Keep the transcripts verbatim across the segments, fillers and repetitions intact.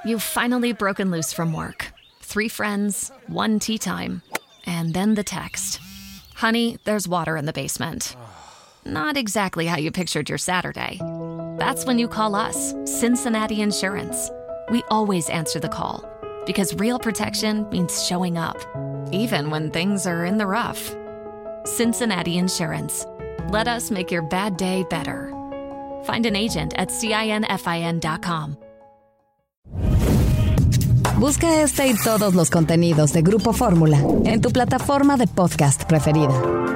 You've finally broken loose from work. Three friends, one tea time, and then the text. Honey, there's water in the basement. Not exactly how you pictured your Saturday. That's when you call us, Cincinnati Insurance. We always answer the call because real protection means showing up, even when things are in the rough. Cincinnati Insurance. Let us make your bad day better. Find an agent at cinfin dot com. Busca este y todos los contenidos de Grupo Fórmula en tu plataforma de podcast preferida.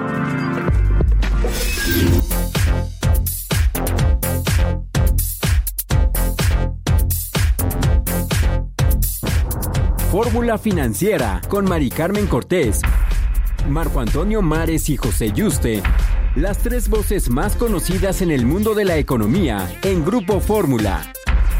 Fórmula Financiera con Mari Carmen Cortés, Marco Antonio Mares y José Yuste, las tres voces más conocidas en el mundo de la economía en Grupo Fórmula.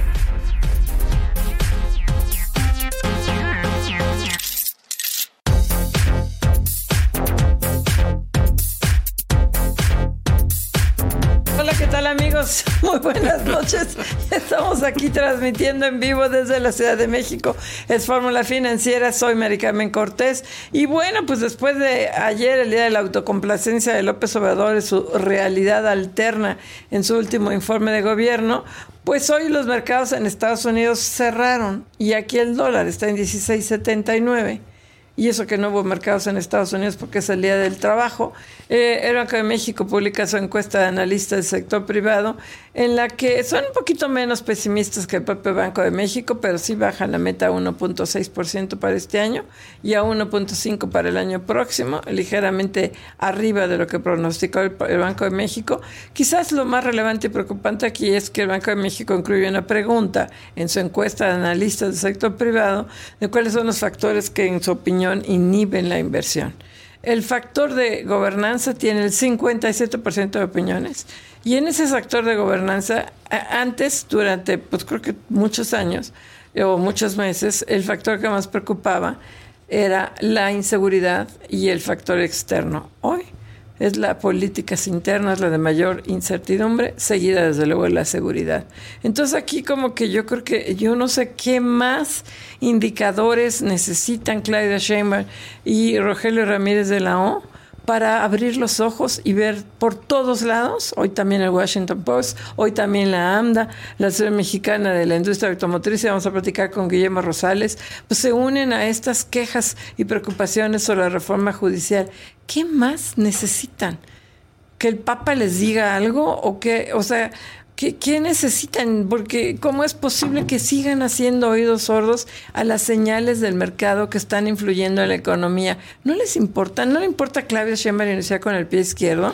Amigos, muy buenas noches. Estamos aquí transmitiendo en vivo desde la Ciudad de México. Es Fórmula Financiera, soy Mari Carmen Cortés. Y bueno, pues después de ayer, el día de la autocomplacencia de López Obrador y su realidad alterna en su último informe de gobierno, pues hoy los mercados en Estados Unidos cerraron y aquí el dólar está en dieciséis setenta y nueve. Y eso que no hubo mercados en Estados Unidos porque es el día del trabajo. Eh, el Banco de México publica su encuesta de analistas del sector privado en la que son un poquito menos pesimistas que el propio Banco de México, pero sí bajan la meta a uno punto seis por ciento para este año y a uno punto cinco por ciento para el año próximo, ligeramente arriba de lo que pronosticó el, el Banco de México. Quizás lo más relevante y preocupante aquí es que el Banco de México incluye una pregunta en su encuesta de analistas del sector privado de cuáles son los factores que en su opinión inhiben la inversión. El factor de gobernanza tiene el cincuenta y siete por ciento de opiniones y en ese factor de gobernanza antes, durante pues creo que muchos años o muchos meses, el factor que más preocupaba era la inseguridad y el factor externo. Hoy es la política interna, es la de mayor incertidumbre, seguida desde luego de la seguridad. Entonces aquí como que yo creo que yo no sé qué más indicadores necesitan Claudia Sheinbaum y Rogelio Ramírez de la O para abrir los ojos y ver por todos lados, hoy también el Washington Post, hoy también la AMDA, la Asociación Mexicana de la Industria Automotriz, y vamos a platicar con Guillermo Rosales, pues se unen a estas quejas y preocupaciones sobre la reforma judicial. ¿Qué más necesitan? ¿Que el Papa les diga algo? ¿O que, o sea, ¿qué, qué necesitan? Porque ¿cómo es posible que sigan haciendo oídos sordos a las señales del mercado que están influyendo en la economía? ¿No les importa? ¿No le importa a Claudia Sheinbaum iniciar con el pie izquierdo?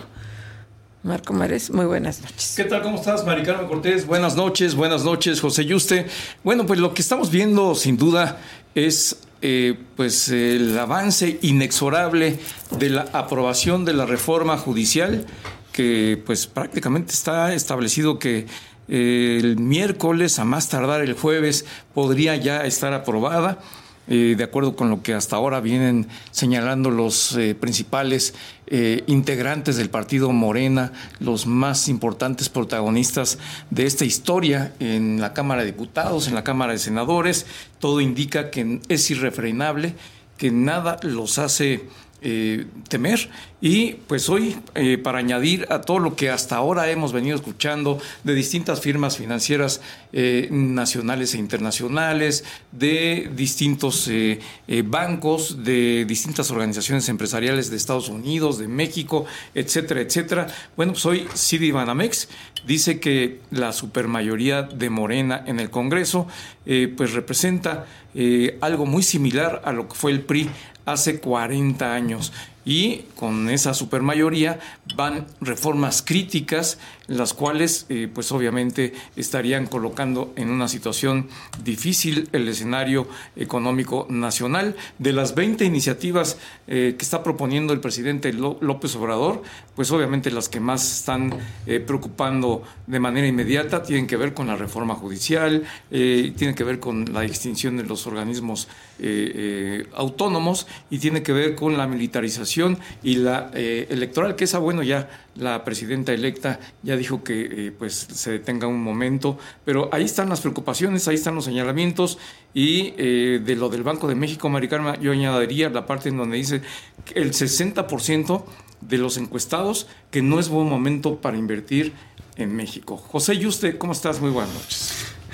Marco Mares, muy buenas noches. ¿Qué tal? ¿Cómo estás, Mari Carmen Cortés? Buenas noches, buenas noches, José Yuste. Bueno, pues lo que estamos viendo, sin duda, es eh, pues el avance inexorable de la aprobación de la reforma judicial, que pues prácticamente está establecido que eh, el miércoles, a más tardar el jueves, podría ya estar aprobada. Eh, de acuerdo con lo que hasta ahora vienen señalando los eh, principales eh, integrantes del partido Morena, los más importantes protagonistas de esta historia en la Cámara de Diputados, en la Cámara de Senadores, todo indica que es irrefrenable, que nada los hace Eh, temer. Y pues hoy, eh, para añadir a todo lo que hasta ahora hemos venido escuchando de distintas firmas financieras eh, nacionales e internacionales, de distintos eh, eh, bancos, de distintas organizaciones empresariales de Estados Unidos, de México, etcétera, etcétera. Bueno, pues hoy Citibanamex dice que la supermayoría de Morena en el Congreso eh, pues representa eh, algo muy similar a lo que fue el P R I hace cuarenta años. Y con esa supermayoría van reformas críticas, las cuales eh, pues obviamente estarían colocando en una situación difícil el escenario económico nacional. De las veinte iniciativas eh, que está proponiendo el presidente López Obrador, pues obviamente las que más están eh, preocupando de manera inmediata tienen que ver con la reforma judicial, eh, tienen que ver con la extinción de los organismos eh, eh, autónomos y tiene que ver con la militarización oposición y la eh, electoral, que esa, bueno, ya la presidenta electa ya dijo que eh, pues se detenga un momento, pero ahí están las preocupaciones, ahí están los señalamientos, y eh, de lo del Banco de México, Mari Carmen, yo añadiría la parte en donde dice que el sesenta por ciento de los encuestados que no es buen momento para invertir en México. José Yuste, ¿cómo estás? Muy buenas noches.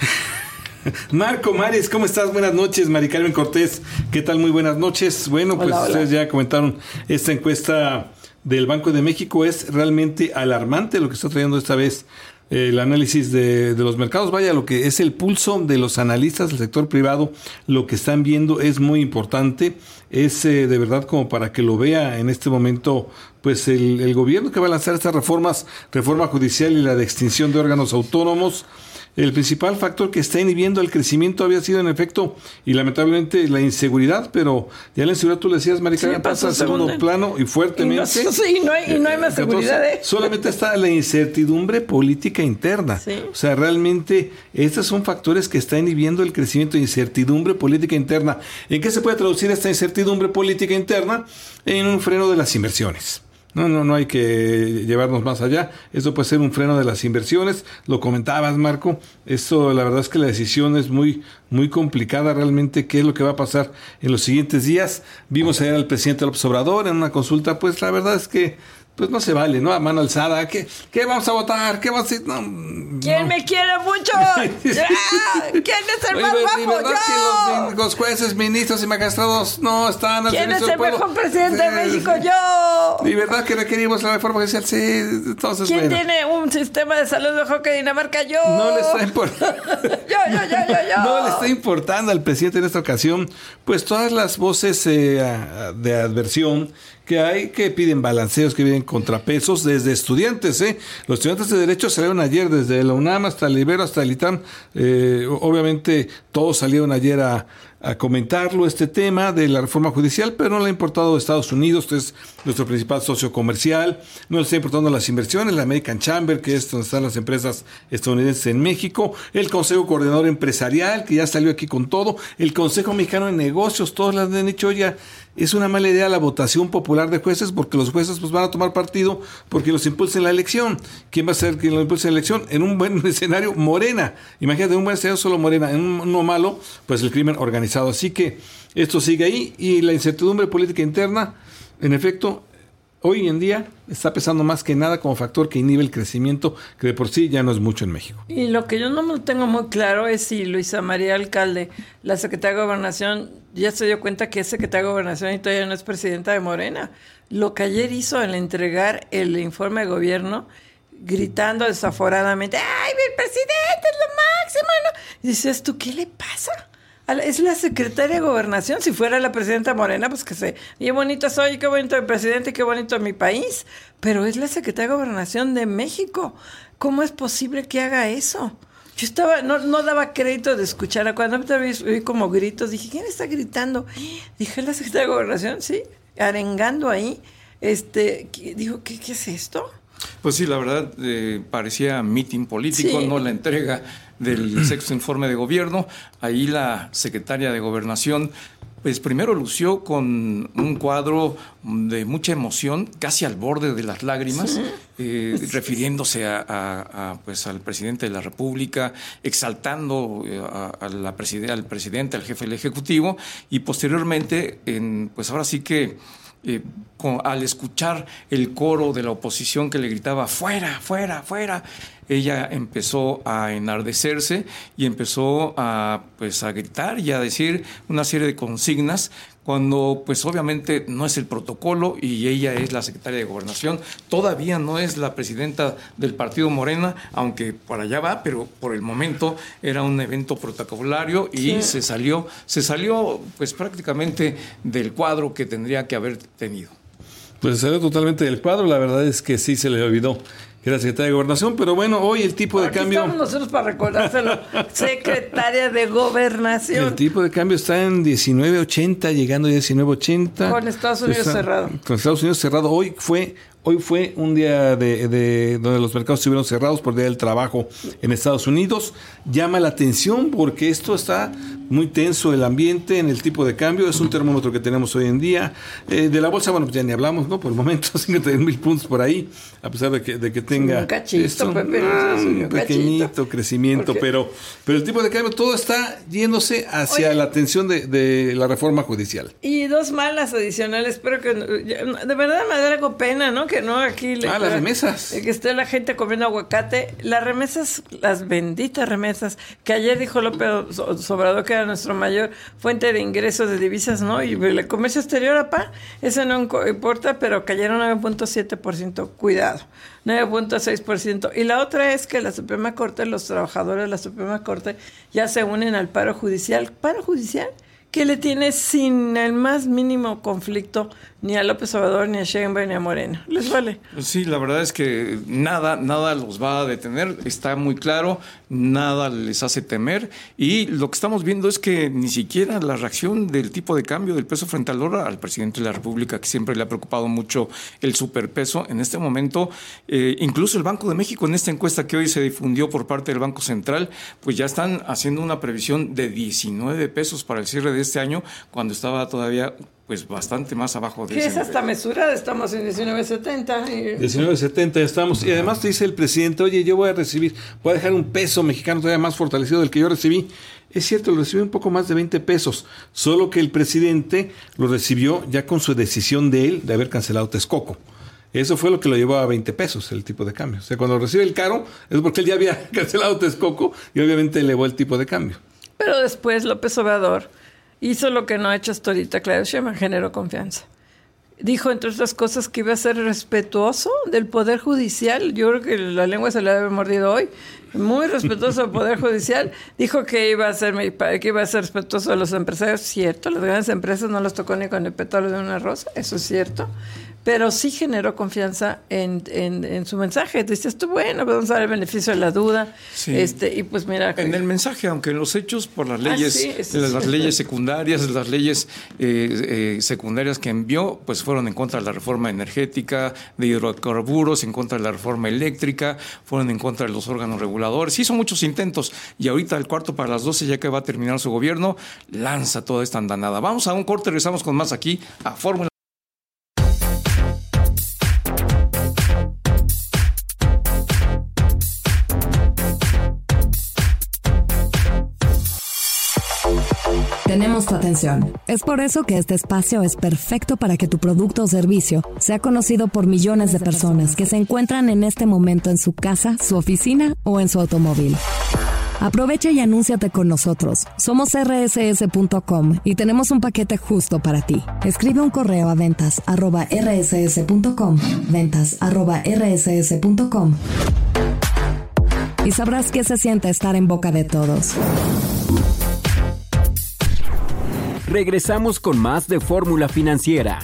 Marco Mares, ¿cómo estás? Buenas noches. Mari Carmen Cortés, ¿qué tal? Muy buenas noches. Bueno, pues hola, hola. Ustedes ya comentaron, esta encuesta del Banco de México es realmente alarmante lo que está trayendo esta vez eh, el análisis de, de los mercados. Vaya, lo que es el pulso de los analistas del sector privado, lo que están viendo es muy importante. Es eh, de verdad como para que lo vea en este momento pues el, el gobierno que va a lanzar estas reformas, reforma judicial y la de extinción de órganos autónomos. El principal factor que está inhibiendo el crecimiento había sido en efecto y lamentablemente la inseguridad, pero ya la inseguridad, tú le decías, Mari Carmen, sí, pasa al segundo segundo. plano y fuertemente. Y no, sí, no hay, y no hay más seguridad. ¿eh? Solamente está la incertidumbre política interna. Sí. O sea, realmente estos son factores que están inhibiendo el crecimiento, incertidumbre política interna. ¿En qué se puede traducir esta incertidumbre política interna? En un freno de las inversiones. No, no, no hay que llevarnos más allá. Esto puede ser un freno de las inversiones. Lo comentabas, Marco. Esto, la verdad es que la decisión es muy, muy complicada realmente. ¿Qué es lo que va a pasar en los siguientes días? Vimos ayer al presidente López Obrador en una consulta. Pues la verdad es que pues no se vale, ¿no? A mano alzada. ¿Qué, qué vamos a votar? ¿Qué vamos a decir? No, ¿Quién no. me quiere mucho? ¡Ya! ¿Quién es el Oye, más guapo? ¿Y verdad ¡Yo! que los, los jueces, ministros y magistrados no están al ¿Quién es el pueblo? mejor presidente de México? ¡Yo! ¿Y verdad que requerimos la reforma judicial? Sí, entonces ¿Quién bueno. tiene un sistema de salud mejor que Dinamarca? ¡Yo! No le está importando. yo, yo, yo, yo, yo. No le está importando al presidente en esta ocasión, pues todas las voces eh, de adversión que hay, que piden balanceos, que piden contrapesos desde estudiantes. ¿eh? Los estudiantes de Derecho salieron ayer, desde la UNAM hasta el Ibero, hasta el ITAM. Eh, obviamente todos salieron ayer a, a comentarlo, este tema de la reforma judicial, pero no le ha importado a Estados Unidos, que es nuestro principal socio comercial, no le está importando las inversiones, la American Chamber, que es donde están las empresas estadounidenses en México, el Consejo Coordinador Empresarial, que ya salió aquí con todo, el Consejo Mexicano de Negocios, todos les han dicho, ya es una mala idea la votación popular de jueces, porque los jueces pues van a tomar partido porque los impulsen la elección. ¿Quién va a ser quien los impulse la elección? En un buen escenario, Morena. Imagínate, en un buen escenario solo Morena. En uno malo, pues el crimen organizado. Así que esto sigue ahí, y la incertidumbre política interna, en efecto, hoy en día está pesando más que nada como factor que inhibe el crecimiento, que de por sí ya no es mucho en México. Y lo que yo no me tengo muy claro es si Luisa María Alcalde, la secretaria de Gobernación, ya se dio cuenta que es secretaria de Gobernación y todavía no es presidenta de Morena. Lo que ayer hizo al entregar el informe de gobierno, gritando desaforadamente, ¡ay, el presidente es lo máximo! ¿No? Y dices tú, ¿qué le pasa? Es la secretaria de Gobernación. Si fuera la presidenta Morena, pues que sé, qué bonito soy, qué bonito el presidente y qué bonito mi país. Pero es la secretaria de Gobernación de México. ¿Cómo es posible que haga eso? Yo estaba, no, no daba crédito de escuchar. Cuando oí como gritos, dije, ¿quién está gritando? Dije, la secretaria de Gobernación, sí, arengando ahí. Este, digo, ¿qué, qué es esto? Pues sí, la verdad, eh, parecía mitin político, sí. No la entrega del sexto informe de gobierno. Ahí la secretaria de Gobernación, pues primero lució con un cuadro de mucha emoción, casi al borde de las lágrimas, sí. eh, sí. refiriéndose a, a, a, pues, al presidente de la República, exaltando a, a la preside- al presidente, al jefe del Ejecutivo, y posteriormente, en, pues ahora sí que Eh, con, al escuchar el coro de la oposición que le gritaba fuera, fuera, fuera, ella empezó a enardecerse y empezó a, pues, a gritar y a decir una serie de consignas, cuando pues obviamente no es el protocolo, y ella es la secretaria de Gobernación, todavía no es la presidenta del partido Morena, aunque por allá va, pero por el momento era un evento protocolario y sí. se salió, se salió pues prácticamente del cuadro que tendría que haber tenido. Pues se salió totalmente del cuadro, la verdad es que sí se le olvidó que era secretaria de Gobernación, pero bueno, hoy el tipo de Aquí cambio... estamos nosotros para recordárselo, secretaria de Gobernación. El tipo de cambio está en diecinueve ochenta, llegando a diecinueve ochenta. Con Estados Unidos está, cerrado. Con Estados Unidos cerrado. Hoy fue Hoy fue un día de, de donde los mercados estuvieron cerrados por el Día del Trabajo en Estados Unidos. Llama la atención porque esto está muy tenso el ambiente en el tipo de cambio. Es un termómetro que tenemos hoy en día. Eh, de la bolsa, bueno, pues ya ni hablamos, ¿no? Por el momento, cincuenta y un mil puntos por ahí, a pesar de que, de que tenga un cachito, esto, Pepe, ah, un un pequeñito cachito. crecimiento, pero, pero el tipo de cambio todo está yéndose hacia Oye, la atención de, de la reforma judicial. Y dos malas adicionales, pero que de verdad me da algo pena, ¿no? Que no aquí... Ah, las remesas. Que esté la gente comiendo aguacate. Las remesas, las benditas remesas, que ayer dijo López Obrador que era nuestro mayor fuente de ingresos de divisas, ¿no? Y el comercio exterior, apá, eso no importa, pero cayeron nueve punto siete por ciento. Cuidado. nueve punto seis por ciento. Y la otra es que la Suprema Corte, los trabajadores de la Suprema Corte ya se unen al paro judicial. ¿Paro judicial? Que le tiene sin el más mínimo conflicto ni a López Obrador, ni a Sheinbaum, ni a Moreno. ¿Les vale? Sí, la verdad es que nada, nada los va a detener, está muy claro, nada les hace temer, y lo que estamos viendo es que ni siquiera la reacción del tipo de cambio del peso frente al dólar al presidente de la República, que siempre le ha preocupado mucho el superpeso, en este momento, eh, incluso el Banco de México, en esta encuesta que hoy se difundió por parte del Banco Central, pues ya están haciendo una previsión de diecinueve pesos para el cierre de este año, cuando estaba todavía pues bastante más abajo de ¿Qué ese es hasta mesurada? Estamos en diecinueve setenta. Y... diecinueve setenta ya estamos. Y además te dice el presidente, oye, yo voy a recibir, voy a dejar un peso mexicano todavía más fortalecido del que yo recibí. Es cierto, lo recibí un poco más de veinte pesos, solo que el presidente lo recibió ya con su decisión de él de haber cancelado Texcoco. Eso fue lo que lo llevó a veinte pesos el tipo de cambio. O sea, cuando recibe el caro es porque él ya había cancelado Texcoco y obviamente elevó el tipo de cambio. Pero después López Obrador hizo lo que no ha hecho hasta ahorita Claudio Sheinbaum, generó confianza. Dijo, entre otras cosas, que iba a ser respetuoso del Poder Judicial. Yo creo que la lengua se le había mordido hoy. Muy respetuoso del Poder Judicial. Dijo que iba a ser que iba a ser respetuoso de los empresarios. Cierto, las grandes empresas no los tocó ni con el pétalo de una rosa. Eso es cierto. Pero sí generó confianza en, en, en su mensaje. Dices tú, bueno, vamos a dar el beneficio de la duda. Sí. Este, y pues mira. En el mensaje, aunque en los hechos, por las leyes, ah, sí, las, las leyes secundarias, las leyes eh, eh, secundarias que envió, pues fueron en contra de la reforma energética, de hidrocarburos, en contra de la reforma eléctrica, fueron en contra de los órganos reguladores. Hizo muchos intentos. Y ahorita, el cuarto para las doce, ya que va a terminar su gobierno, lanza toda esta andanada. Vamos a un corte, regresamos con más aquí a Fórmula. Tenemos tu atención. Es por eso que este espacio es perfecto para que tu producto o servicio sea conocido por millones de personas que se encuentran en este momento en su casa, su oficina o en su automóvil. Aprovecha y anúnciate con nosotros. Somos erre ese ese punto com y tenemos un paquete justo para ti. Escribe un correo a ventas arroba erre ese ese punto com, ventas arroba erre ese ese punto com, y sabrás qué se siente estar en boca de todos. Regresamos con más de Fórmula Financiera.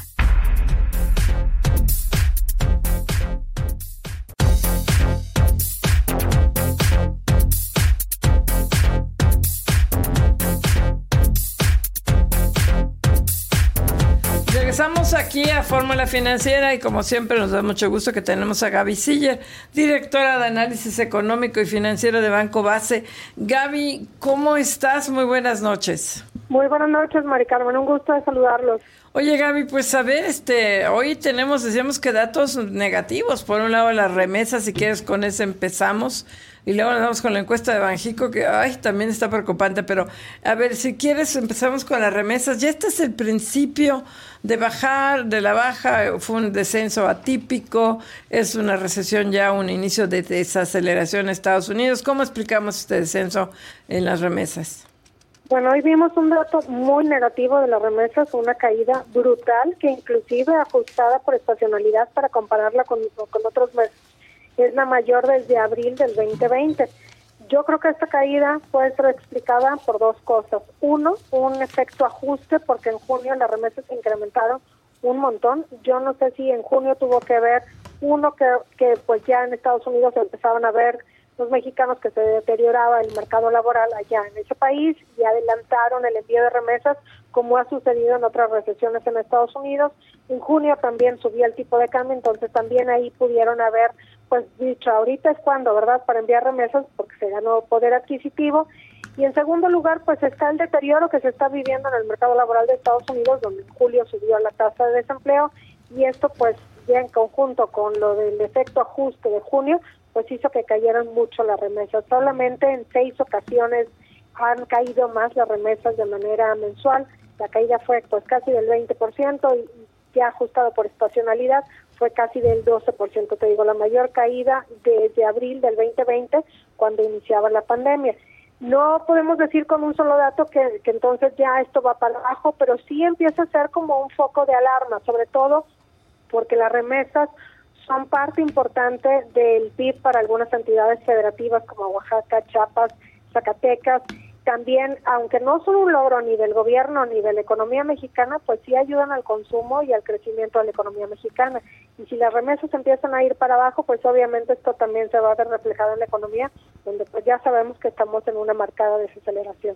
Regresamos aquí a Fórmula Financiera y como siempre nos da mucho gusto que tenemos a Gaby Siller, directora de Análisis Económico y Financiero de Banco Base. Gaby, ¿cómo estás? Muy buenas noches. Muy buenas noches, Mari Carmen, un gusto de saludarlos. Oye, Gaby, pues a ver, este, hoy tenemos, decíamos que datos negativos. Por un lado, las remesas, si quieres, con eso empezamos. Y luego nos vamos con la encuesta de Banjico, que ay, también está preocupante. Pero, a ver, si quieres, empezamos con las remesas. Ya este es el principio de bajar, de la baja. Fue un descenso atípico. Es una recesión ya, un inicio de desaceleración en Estados Unidos. ¿Cómo explicamos este descenso en las remesas? Bueno, hoy vimos un dato muy negativo de las remesas, una caída brutal que inclusive ajustada por estacionalidad para compararla con, con otros meses. Es la mayor desde abril del veinte veinte. Yo creo que esta caída puede ser explicada por dos cosas. Uno, un efecto ajuste, porque en junio las remesas se incrementaron un montón. Yo no sé si en junio tuvo que ver, uno, que, que pues ya en Estados Unidos empezaban a ver los mexicanos que se deterioraba el mercado laboral allá en ese país y adelantaron el envío de remesas como ha sucedido en otras recesiones en Estados Unidos. En junio también subió el tipo de cambio, entonces también ahí pudieron haber pues dicho, ahorita es cuando, ¿verdad?, para enviar remesas porque se ganó poder adquisitivo. Y en segundo lugar, pues está el deterioro que se está viviendo en el mercado laboral de Estados Unidos, donde en julio subió la tasa de desempleo, y esto pues ya en conjunto con lo del efecto ajuste de junio, pues hizo que cayeran mucho las remesas. Solamente en seis ocasiones han caído más las remesas de manera mensual. La caída fue pues casi del veinte por ciento y ya ajustado por estacionalidad fue casi del doce por ciento. Te digo, la mayor caída desde abril del veinte veinte, cuando iniciaba la pandemia. No podemos decir con un solo dato que, que entonces ya esto va para abajo, pero sí empieza a ser como un foco de alarma, sobre todo porque las remesas son parte importante del P I B para algunas entidades federativas como Oaxaca, Chiapas, Zacatecas. También, aunque no son un logro ni del gobierno ni de la economía mexicana, pues sí ayudan al consumo y al crecimiento de la economía mexicana. Y si las remesas empiezan a ir para abajo, pues obviamente esto también se va a ver reflejado en la economía, donde pues ya sabemos que estamos en una marcada desaceleración.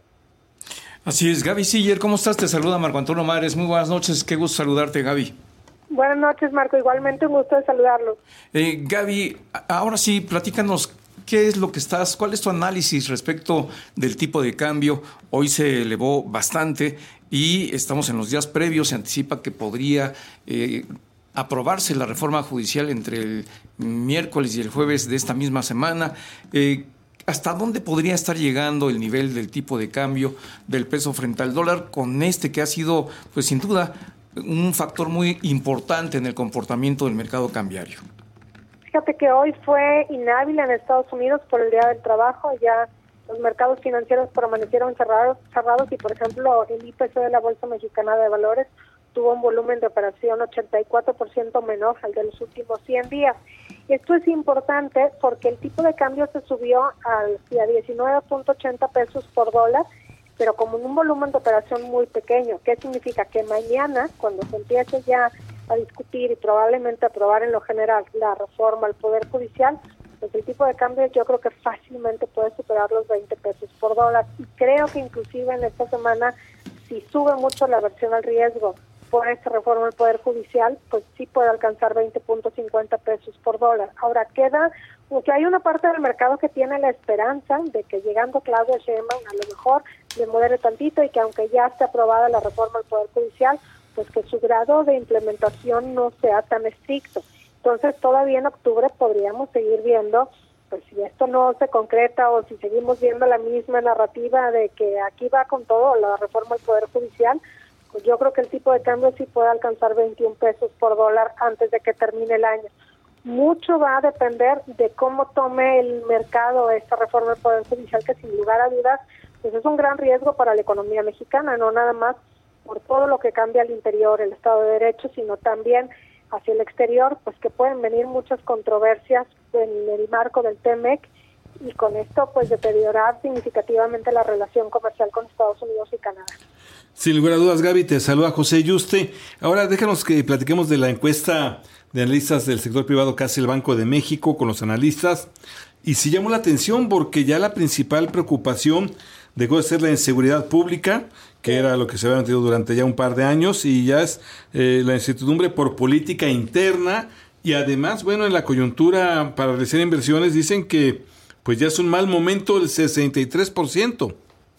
Así es. Gaby Siller, ¿cómo estás? Te saluda Marco Antonio Mares. Muy buenas noches, qué gusto saludarte, Gaby. Buenas noches, Marco. Igualmente un gusto de saludarlo. Eh, Gaby, ahora sí, platícanos. ¿Qué es lo que estás, cuál es tu análisis respecto del tipo de cambio? Hoy se elevó bastante y estamos en los días previos, se anticipa que podría eh, aprobarse la reforma judicial entre el miércoles y el jueves de esta misma semana. Eh, ¿Hasta dónde podría estar llegando el nivel del tipo de cambio del peso frente al dólar con este que ha sido, pues sin duda, un factor muy importante en el comportamiento del mercado cambiario? Fíjate que hoy fue inhábil en Estados Unidos por el Día del Trabajo. Ya los mercados financieros permanecieron cerrados, cerrados y, por ejemplo, el I P C de la Bolsa Mexicana de Valores tuvo un volumen de operación ochenta y cuatro por ciento menor al de los últimos cien días. Esto es importante porque el tipo de cambio se subió a diecinueve punto ochenta pesos por dólar, pero como en un volumen de operación muy pequeño. ¿Qué significa? Que mañana, cuando se empiece ya a discutir y probablemente aprobar en lo general la reforma al Poder Judicial, pues el tipo de cambio yo creo que fácilmente puede superar los veinte pesos por dólar. Y creo que inclusive en esta semana, si sube mucho la aversión al riesgo por esta reforma al Poder Judicial, pues sí puede alcanzar veinte punto cincuenta pesos por dólar. Ahora queda, porque hay una parte del mercado que tiene la esperanza de que llegando Claudia Sheinbaum a lo mejor le modere tantito y que aunque ya esté aprobada la reforma al Poder Judicial, pues que su grado de implementación no sea tan estricto. Entonces todavía en octubre podríamos seguir viendo, pues si esto no se concreta o si seguimos viendo la misma narrativa de que aquí va con todo la reforma al Poder Judicial, pues yo creo que el tipo de cambio sí puede alcanzar veintiún pesos por dólar antes de que termine el año. Mucho va a depender de cómo tome el mercado esta reforma al Poder Judicial, que sin lugar a dudas pues es un gran riesgo para la economía mexicana, no nada más por todo lo que cambia al interior, el Estado de Derecho, sino también hacia el exterior, pues que pueden venir muchas controversias en el marco del T M E C y con esto pues deteriorar significativamente la relación comercial con Estados Unidos y Canadá. Sin lugar a dudas, Gaby, te saluda José Yuste. Ahora déjanos que platiquemos de la encuesta de analistas del sector privado que hace el Banco de México con los analistas. Y sí llamó la atención porque ya la principal preocupación dejó de ser la inseguridad pública, que era lo que se había mantenido durante ya un par de años, y ya es eh, la incertidumbre por política interna. Y además, bueno, en la coyuntura para realizar inversiones dicen que pues ya es un mal momento el sesenta y tres por ciento.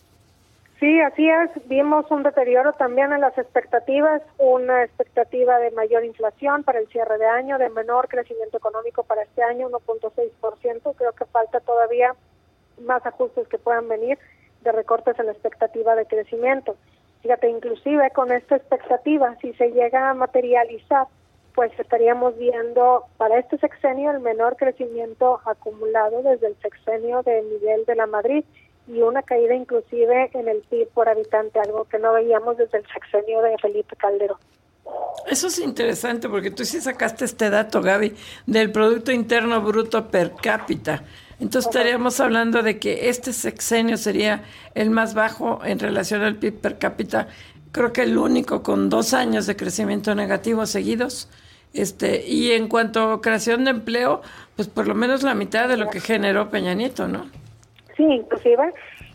Sí, así es. Vimos un deterioro también en las expectativas, una expectativa de mayor inflación para el cierre de año, de menor crecimiento económico para este año, uno punto seis por ciento. Creo que falta todavía más ajustes que puedan venir de recortes en la expectativa de crecimiento. Fíjate, inclusive con esta expectativa, si se llega a materializar, pues estaríamos viendo para este sexenio el menor crecimiento acumulado desde el sexenio de Miguel de la Madrid y una caída inclusive en el P I B por habitante, algo que no veíamos desde el sexenio de Felipe Calderón. Eso es interesante porque tú sí sacaste este dato, Gaby, del Producto Interno Bruto per cápita. Entonces estaríamos hablando de que este sexenio sería el más bajo en relación al P I B per cápita, creo que el único con dos años de crecimiento negativo seguidos. Este, y en cuanto a creación de empleo, pues por lo menos la mitad de lo que generó Peña Nieto, ¿no? Sí, inclusive,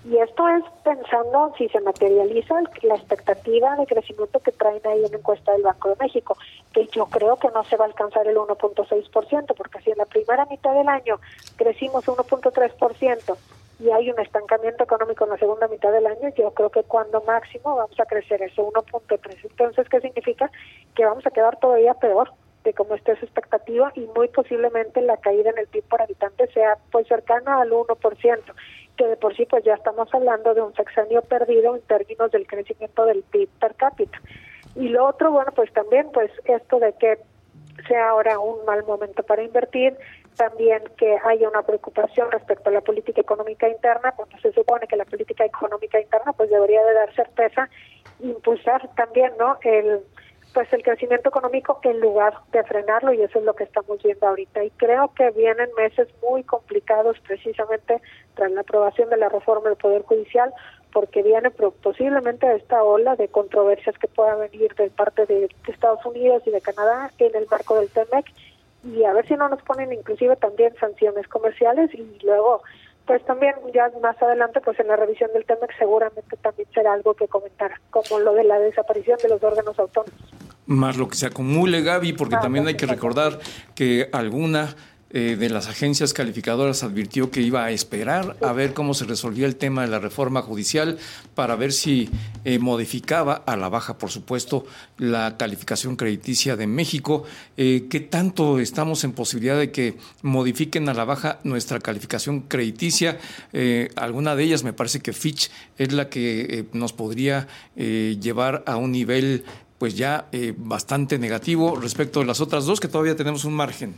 Y esto es pensando si se materializa la expectativa de crecimiento que traen ahí en la encuesta del Banco de México, que yo creo que no se va a alcanzar el uno punto seis por ciento, porque si en la primera mitad del año crecimos uno punto tres por ciento y hay un estancamiento económico en la segunda mitad del año, yo creo que cuando máximo vamos a crecer ese uno punto tres. Entonces, ¿qué significa? Que vamos a quedar todavía peor de cómo esté su expectativa y muy posiblemente la caída en el P I B por habitante sea pues cercana al uno por ciento. Que de por sí pues ya estamos hablando de un sexenio perdido en términos del crecimiento del P I B per cápita. Y lo otro, bueno, pues también pues esto de que sea ahora un mal momento para invertir, también que haya una preocupación respecto a la política económica interna, cuando se supone que la política económica interna pues debería de dar certeza, impulsar también, ¿no?, el pues el crecimiento económico en lugar de frenarlo, y eso es lo que estamos viendo ahorita. Y creo que vienen meses muy complicados precisamente tras la aprobación de la reforma del Poder Judicial, porque viene posiblemente esta ola de controversias que pueda venir de parte de Estados Unidos y de Canadá en el marco del TEMEC, y a ver si no nos ponen inclusive también sanciones comerciales, y luego pues también ya más adelante pues en la revisión del TEMEC seguramente también será algo que comentar, como lo de la desaparición de los órganos autónomos. Más lo que se acumule, Gaby, porque ah, también hay que recordar que alguna eh, de las agencias calificadoras advirtió que iba a esperar a ver cómo se resolvía el tema de la reforma judicial para ver si eh, modificaba a la baja, por supuesto, la calificación crediticia de México. Eh, ¿Qué tanto estamos en posibilidad de que modifiquen a la baja nuestra calificación crediticia? Eh, alguna de ellas, me parece que Fitch es la que eh, nos podría eh, llevar a un nivel pues ya eh, bastante negativo respecto de las otras dos, que todavía tenemos un margen.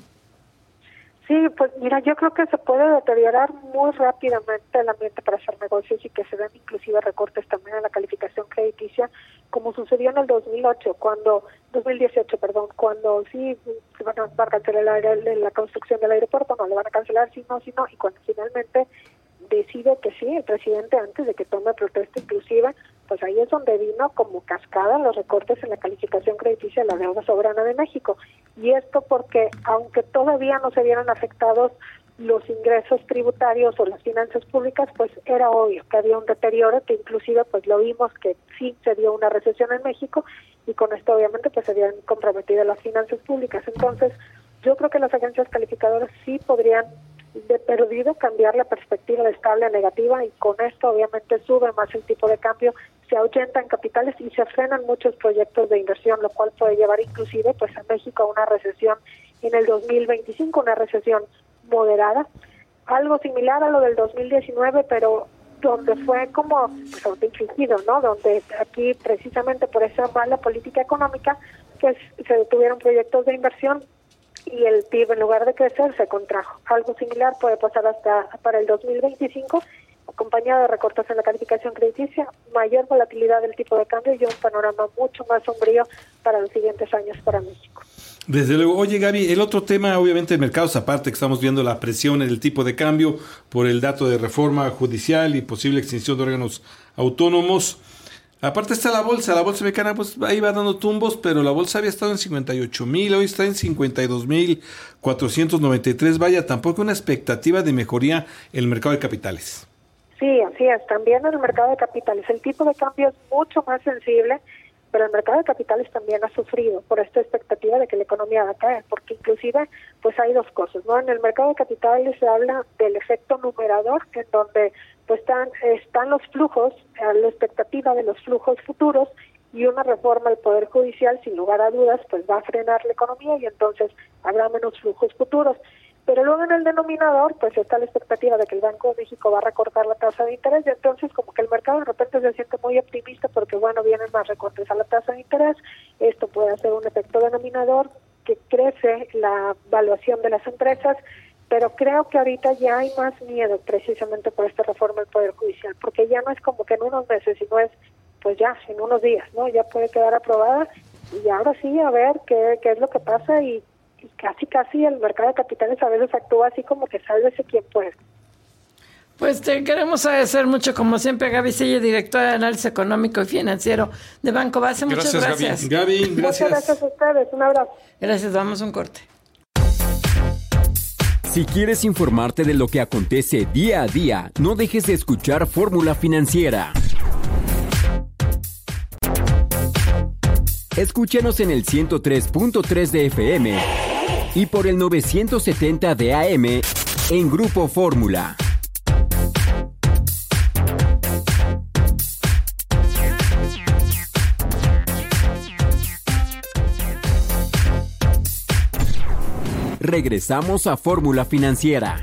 Sí, pues mira, yo creo que se puede deteriorar muy rápidamente el ambiente para hacer negocios y que se den inclusive recortes también en la calificación crediticia, como sucedió en el dos mil ocho, cuando dos mil dieciocho, perdón, cuando sí se van a, van a cancelar la, la construcción del aeropuerto, no, lo van a cancelar, sí, no, sí, no, y cuando finalmente decide que sí, el presidente antes de que tome protesta inclusive, pues ahí es donde vino como cascada los recortes en la calificación crediticia de la deuda soberana de México. Y esto porque, aunque todavía no se vieron afectados los ingresos tributarios o las finanzas públicas, pues era obvio que había un deterioro, que inclusive pues lo vimos que sí se dio una recesión en México, y con esto obviamente pues se habían comprometido las finanzas públicas. Entonces, yo creo que las agencias calificadoras sí podrían de perdido cambiar la perspectiva de estable a negativa, y con esto obviamente sube más el tipo de cambio, se ahuyentan capitales y se frenan muchos proyectos de inversión, lo cual puede llevar inclusive pues a México a una recesión en el dos mil veinticinco, una recesión moderada, algo similar a lo del dos mil diecinueve, pero donde fue como pues autoinfligido, ¿no? Donde aquí precisamente por esa mala política económica pues se detuvieron proyectos de inversión y el P I B en lugar de crecer se contrajo. Algo similar puede pasar hasta para el dos mil veinticinco, acompañado de recortes en la calificación crediticia, mayor volatilidad del tipo de cambio y un panorama mucho más sombrío para los siguientes años para México. Desde luego. Oye, Gaby, el otro tema, obviamente, de mercados aparte, que estamos viendo la presión en el tipo de cambio por el dato de reforma judicial y posible extinción de órganos autónomos. Aparte está la bolsa, la bolsa mexicana pues ahí va dando tumbos, pero la bolsa había estado en cincuenta y ocho mil, hoy está en cincuenta y dos mil cuatrocientos noventa y tres, vaya, tampoco una expectativa de mejoría en el mercado de capitales. Sí, así es, también en el mercado de capitales el tipo de cambio es mucho más sensible, pero el mercado de capitales también ha sufrido por esta expectativa de que la economía va a caer, porque inclusive pues hay dos cosas, ¿no? En el mercado de capitales se habla del efecto numerador, en donde pues están, están los flujos, a la expectativa de los flujos futuros, y una reforma al Poder Judicial, sin lugar a dudas, pues va a frenar la economía y entonces habrá menos flujos futuros. Pero luego en el denominador, pues está la expectativa de que el Banco de México va a recortar la tasa de interés, y entonces como que el mercado de repente se siente muy optimista porque, bueno, vienen más recortes a la tasa de interés, esto puede hacer un efecto denominador que crece la valuación de las empresas, pero creo que ahorita ya hay más miedo precisamente por esta reforma del Poder Judicial, porque ya no es como que en unos meses, sino es, pues ya, en unos días, ¿no? Ya puede quedar aprobada, y ahora sí, a ver qué, qué es lo que pasa, y y casi casi el mercado de capitales a veces actúa así como que sálvese quien puede. Pues te queremos agradecer mucho, como siempre, Gaby Celle, directora de Análisis Económico y Financiero de Banco Base. Muchas gracias. Gaby, gracias. Muchas gracias a ustedes. Un abrazo. Gracias, damos un corte. Si quieres informarte de lo que acontece día a día, no dejes de escuchar Fórmula Financiera. Escúchanos en el ciento tres punto tres de F M y por el novecientos setenta de A M en Grupo Fórmula. Regresamos a Fórmula Financiera.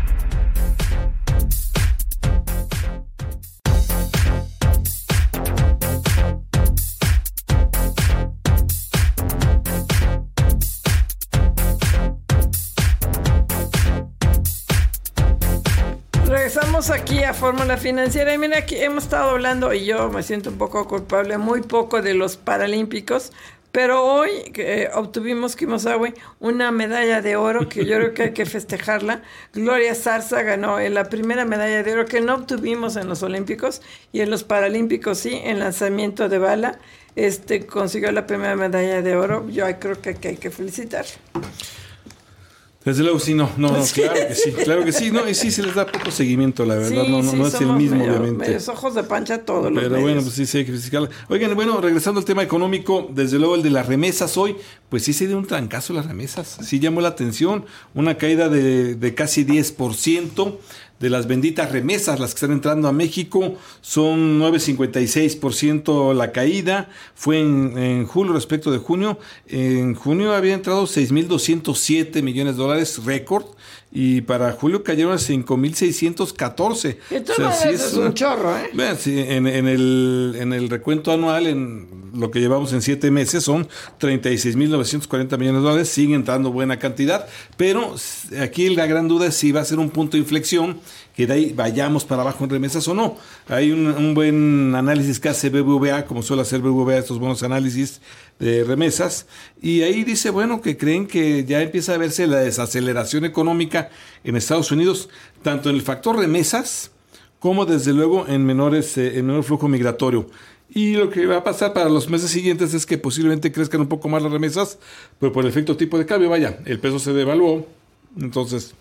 Regresamos aquí a Fórmula Financiera y mira, aquí hemos estado hablando y yo me siento un poco culpable, muy poco de los Paralímpicos, pero hoy eh, obtuvimos, Kimosawi, una medalla de oro que yo creo que hay que festejarla. Gloria Zarza ganó eh, la primera medalla de oro que no obtuvimos en los Olímpicos y en los Paralímpicos sí, en lanzamiento de bala, este consiguió la primera medalla de oro. Yo creo que, que hay que felicitar. Desde luego sí, no, no, no, claro que sí, claro que sí, no, y sí se les da poco seguimiento, la verdad, sí, no, no, sí, no es el mismo, medio, obviamente. Medios ojos de pancha todos los Pero medios. bueno, pues sí, sí hay que criticarla. Oigan, bueno, regresando al tema económico, desde luego el de las remesas hoy, pues sí se dio un trancazo las remesas, sí llamó la atención, una caída de, de casi diez por ciento. De las benditas remesas, las que están entrando a México, son nueve punto cincuenta y seis por ciento la caída. Fue en, en julio respecto de junio. En junio había entrado seis mil doscientos siete millones de dólares, récord. Y para julio cayeron a cinco mil seiscientos catorce. Entonces, o sea, sí es, es un chorro, ¿eh? Vean, sí, en, en, el, en el recuento anual, en lo que llevamos en siete meses, son treinta y seis mil novecientos cuarenta millones de dólares. Siguen entrando buena cantidad. Pero aquí la gran duda es si va a ser un punto de inflexión, que de ahí vayamos para abajo en remesas o no. Hay un, un buen análisis que hace B B V A, como suele hacer B B V A, estos buenos análisis de remesas, y ahí dice, bueno, que creen que ya empieza a verse la desaceleración económica en Estados Unidos, tanto en el factor remesas, como desde luego en menores, eh, en menor flujo migratorio. Y lo que va a pasar para los meses siguientes es que posiblemente crezcan un poco más las remesas, pero por el efecto tipo de cambio, vaya, el peso se devaluó, entonces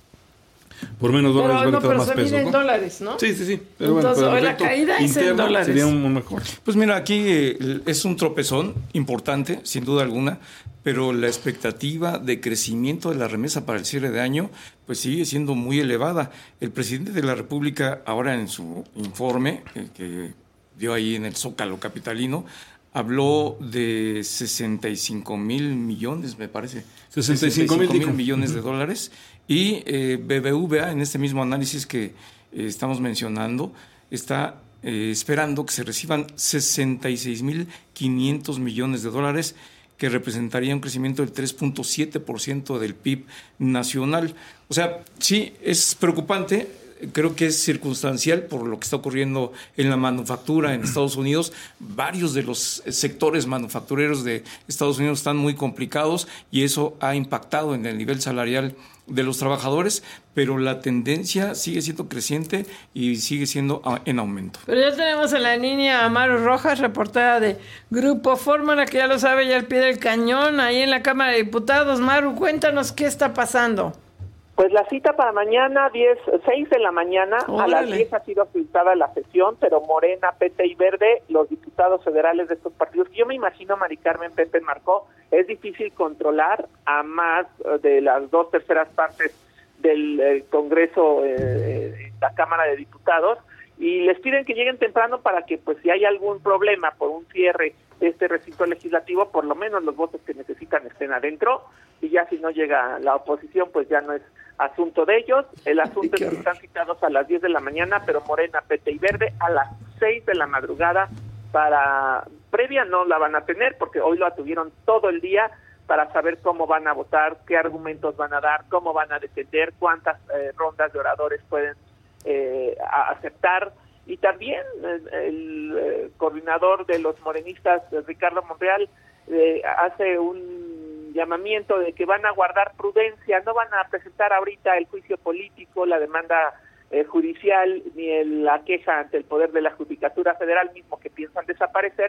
por menos dólares pero, van a no, entrar pero más se pesos, mide ¿no? en dólares, ¿no? Sí, sí, sí. Pero entonces, bueno, pero la caída es en dólares. Sería un mejor. Pues mira, aquí eh, es un tropezón importante, sin duda alguna, pero la expectativa de crecimiento de la remesa para el cierre de año pues sigue siendo muy elevada. El presidente de la República, ahora en su informe eh, que dio ahí en el Zócalo capitalino, habló de sesenta y cinco mil millones, me parece. sesenta y cinco mil millones de dólares. Y eh, B B V A, en este mismo análisis que eh, estamos mencionando, está eh, esperando que se reciban sesenta y seis mil quinientos millones de dólares, que representaría un crecimiento del tres punto siete por ciento del P I B nacional. O sea, sí, es preocupante. Creo que es circunstancial por lo que está ocurriendo en la manufactura en Estados Unidos. Varios de los sectores manufactureros de Estados Unidos están muy complicados y eso ha impactado en el nivel salarial de los trabajadores, pero la tendencia sigue siendo creciente y sigue siendo en aumento. Pero ya tenemos a la niña Maru Rojas, reportera de Grupo Fórmula, que ya lo sabe, ya al pie del cañón, ahí en la Cámara de Diputados. Maru, cuéntanos qué está pasando. Pues la cita para mañana, diez, seis de la mañana, Órale. A las diez ha sido filtrada la sesión, pero Morena, P T y Verde, los diputados federales de estos partidos, que yo me imagino, Mari Carmen, Pepe Marcó, es difícil controlar a más de las dos terceras partes del eh, Congreso, eh, la Cámara de Diputados, y les piden que lleguen temprano para que, pues, si hay algún problema por un cierre de este recinto legislativo, por lo menos los votos que necesitan estén adentro, y ya si no llega la oposición, pues ya no es asunto de ellos. El asunto es que están citados a las diez de la mañana, pero Morena, P T y Verde a las seis de la madrugada. Para previa no la van a tener, porque hoy lo tuvieron todo el día para saber cómo van a votar, qué argumentos van a dar, cómo van a defender, cuántas eh, rondas de oradores pueden eh, a aceptar. Y también eh, el eh, coordinador de los morenistas, Ricardo Monreal, eh, hace un llamamiento de que van a guardar prudencia, no van a presentar ahorita el juicio político, la demanda eh, judicial, ni el, la queja ante el Poder de la Judicatura Federal, mismo que piensan desaparecer,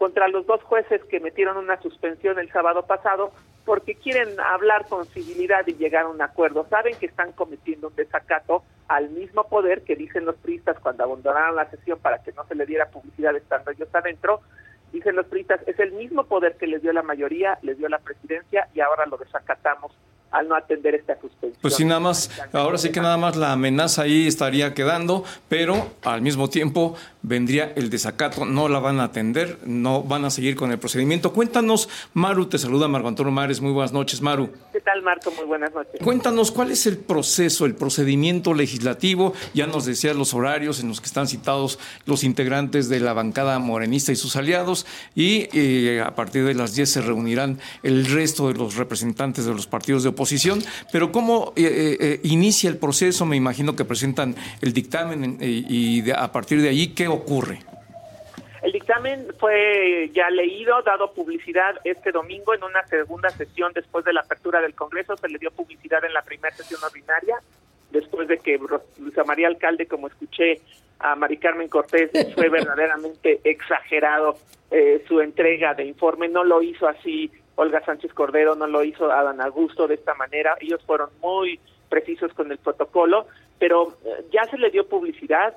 contra los dos jueces que metieron una suspensión el sábado pasado porque quieren hablar con civilidad y llegar a un acuerdo. Saben que están cometiendo un desacato al mismo poder que dicen los priistas cuando abandonaron la sesión para que no se le diera publicidad estando ellos adentro. Dicen los priistas, es el mismo poder que les dio la mayoría, les dio la presidencia y ahora lo desacatamos al no atender esta suspensión. Pues sí, nada más, ahora sí que nada más la amenaza ahí estaría quedando, pero al mismo tiempo vendría el desacato, no la van a atender, no van a seguir con el procedimiento. Cuéntanos, Maru, te saluda Marco Antonio Mares, muy buenas noches, Maru. ¿Qué tal, Marco? Muy buenas noches. Cuéntanos, ¿cuál es el proceso, el procedimiento legislativo? Ya nos decías los horarios en los que están citados los integrantes de la bancada morenista y sus aliados, y eh, a partir de las diez se reunirán el resto de los representantes de los partidos de oposición, pero ¿cómo eh, eh, inicia el proceso? Me imagino que presentan el dictamen eh, y de, a partir de allí, ¿qué ocurre? El dictamen fue ya leído, dado publicidad este domingo en una segunda sesión después de la apertura del Congreso. Se le dio publicidad en la primera sesión ordinaria, después de que Luisa María Alcalde, como escuché a Mari Carmen Cortés, fue verdaderamente exagerado eh, su entrega de informe. No lo hizo así Olga Sánchez Cordero, no lo hizo Adán Augusto de esta manera. Ellos fueron muy precisos con el protocolo, pero eh, ya se le dio publicidad.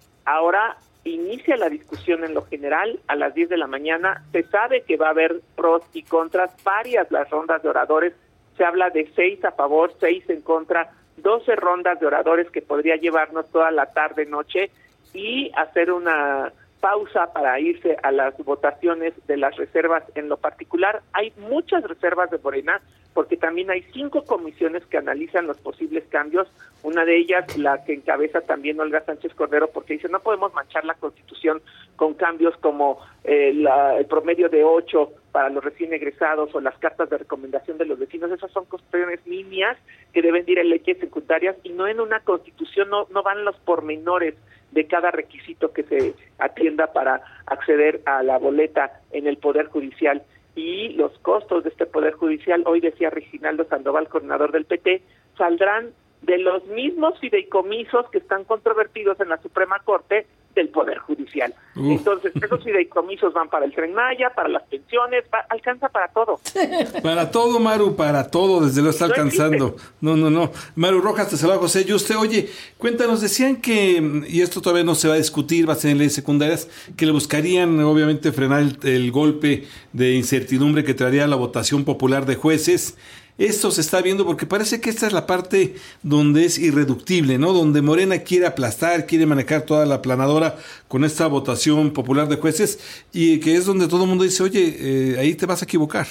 Ahora inicia la discusión en lo general a las diez de la mañana. Se sabe que va a haber pros y contras, varias las rondas de oradores. Se habla de seis a favor, seis en contra, doce rondas de oradores que podría llevarnos toda la tarde, noche, y hacer una pausa para irse a las votaciones de las reservas. En lo particular, hay muchas reservas de Morena, porque también hay cinco comisiones que analizan los posibles cambios. Una de ellas, la que encabeza también Olga Sánchez Cordero, porque dice, no podemos manchar la Constitución con cambios como eh, la, el promedio de ocho para los recién egresados o las cartas de recomendación de los vecinos. Esas son cuestiones líneas que deben ir en leyes secundarias y no en una Constitución. No, no van los pormenores de cada requisito que se atienda para acceder a la boleta en el Poder Judicial. Y los costos de este Poder Judicial, hoy decía Reginaldo Sandoval, coordinador del P T, saldrán de los mismos fideicomisos que están controvertidos en la Suprema Corte del Poder Judicial. Uf. Entonces, esos fideicomisos van para el Tren Maya, para las pensiones, pa, alcanza para todo. Para todo, Maru, para todo, desde luego está alcanzando. No, no, no. Maru Rojas, te saluda José Yuste. Oye, cuéntanos, decían que, y esto todavía no se va a discutir, va a ser en leyes secundarias, que le buscarían, obviamente, frenar el, el golpe de incertidumbre que traería la votación popular de jueces. Esto se está viendo porque parece que esta es la parte donde es irreductible, ¿no? Donde Morena quiere aplastar, quiere manejar toda la planadora con esta votación popular de jueces y que es donde todo el mundo dice, oye, eh, ahí te vas a equivocar.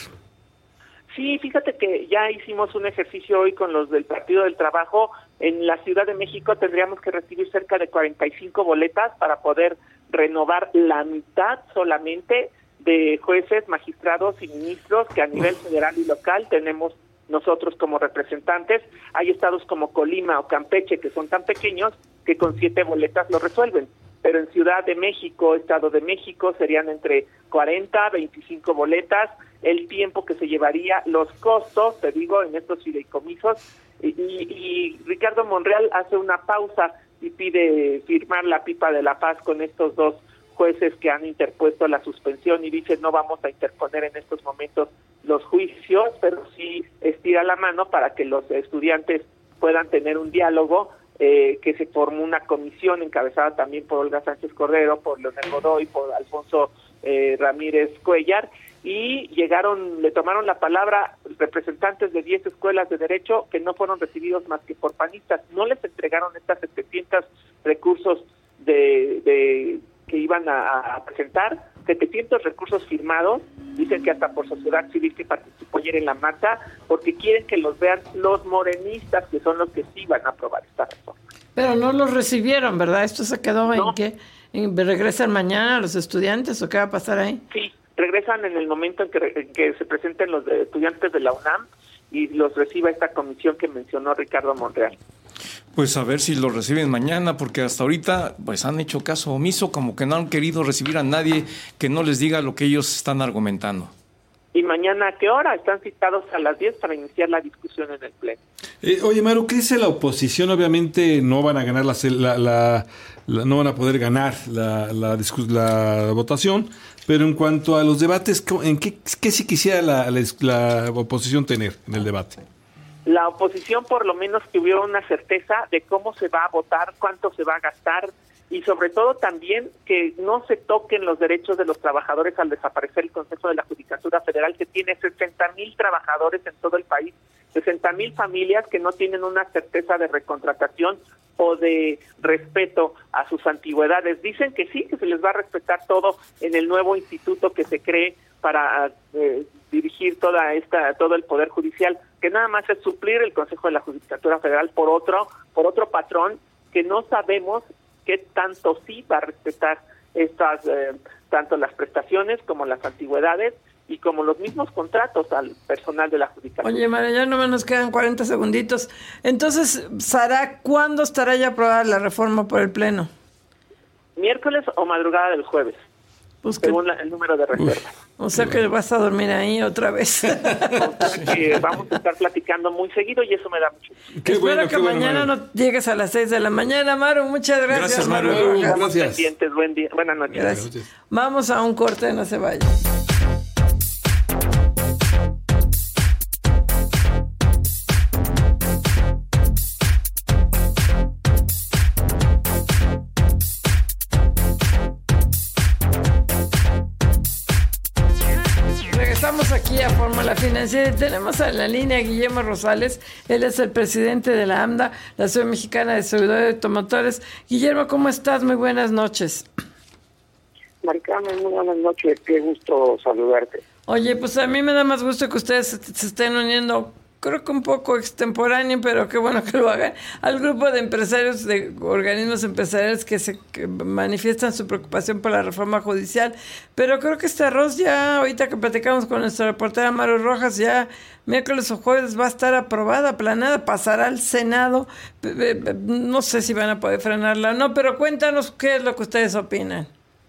Sí, fíjate que ya hicimos un ejercicio hoy con los del Partido del Trabajo. En la Ciudad de México tendríamos que recibir cerca de cuarenta y cinco boletas para poder renovar la mitad solamente de jueces, magistrados y ministros que a nivel federal y local tenemos nosotros como representantes. Hay estados como Colima o Campeche que son tan pequeños que con siete boletas lo resuelven, pero en Ciudad de México, Estado de México, serían entre cuarenta, veinticinco boletas, el tiempo que se llevaría, los costos, te digo, en estos fideicomisos, y, y, y Ricardo Monreal hace una pausa y pide firmar la pipa de la paz con estos dos jueces que han interpuesto la suspensión y dice no vamos a interponer en estos momentos los juicios, pero sí estira la mano para que los estudiantes puedan tener un diálogo, eh, que se formó una comisión encabezada también por Olga Sánchez Cordero, por Leonel Godoy, por Alfonso eh, Ramírez Cuellar, y llegaron, le tomaron la palabra representantes de diez escuelas de derecho que no fueron recibidos más que por panistas. No les entregaron estas setecientos recursos de, de que iban a, a presentar, setecientos recursos firmados, dicen que hasta por sociedad civil que participó ayer en la marcha, porque quieren que los vean los morenistas, que son los que sí van a aprobar esta reforma. Pero no los recibieron, ¿verdad? ¿Esto se quedó no. en que en, regresan mañana los estudiantes o qué va a pasar ahí? Sí, regresan en el momento en que, en que se presenten los de estudiantes de la UNAM y los reciba esta comisión que mencionó Ricardo Monreal. Pues a ver si lo reciben mañana, porque hasta ahorita pues han hecho caso omiso, como que no han querido recibir a nadie que no les diga lo que ellos están argumentando. ¿Y mañana a qué hora? Están citados a las diez para iniciar la discusión en el Pleno. Eh, oye, Maru, ¿qué dice la oposición? Obviamente no van a ganar la, la, la, la no van a poder ganar la, la, discus, la votación, pero en cuanto a los debates, ¿en qué, qué sí quisiera la, la, la oposición tener en el debate? La oposición, por lo menos, que hubiera una certeza de cómo se va a votar, cuánto se va a gastar, y sobre todo también que no se toquen los derechos de los trabajadores al desaparecer el Consejo de la Judicatura Federal, que tiene sesenta mil trabajadores en todo el país, sesenta mil familias que no tienen una certeza de recontratación o de respeto a sus antigüedades. Dicen que sí, que se les va a respetar todo en el nuevo instituto que se cree para eh, dirigir toda esta todo el Poder Judicial, que nada más es suplir el Consejo de la Judicatura Federal por otro, por otro patrón que no sabemos qué tanto sí va a respetar estas eh, tanto las prestaciones como las antigüedades y como los mismos contratos al personal de la Judicatura. Oye, María, ya no nos quedan cuarenta segunditos. Entonces, Sara, ¿cuándo estará ya aprobada la reforma por el Pleno? Miércoles o madrugada del jueves, pues según la, el número de reservas. O sea que vas a dormir ahí otra vez. O sea que vamos a estar platicando muy seguido y eso me da mucho gusto. Qué Espero bueno, que bueno, mañana Maru. No llegues a las seis de la mañana, Maru. Muchas gracias, gracias Maru. Maru. Gracias. Pendientes. Buen día. Buenas noches. Gracias. Vamos a un corte, no se vaya. Estamos aquí a Fórmula Financiera y tenemos en la línea a Guillermo Rosales. Él es el presidente de la AMDA, la Asociación Mexicana de Distribuidores de Automotores. Guillermo, ¿cómo estás? Muy buenas noches. Maricarmen, muy buenas noches. Qué gusto saludarte. Oye, pues a mí me da más gusto que ustedes se, se estén uniendo, creo que un poco extemporáneo, pero qué bueno que lo hagan, al grupo de empresarios, de organismos empresariales que se que manifiestan su preocupación por la reforma judicial. Pero creo que este arroz ya, ahorita que platicamos con nuestra reportera Maru Rojas, ya miércoles o jueves va a estar aprobada, aplanada, pasará al Senado. No sé si van a poder frenarla o no, pero cuéntanos qué es lo que ustedes opinan.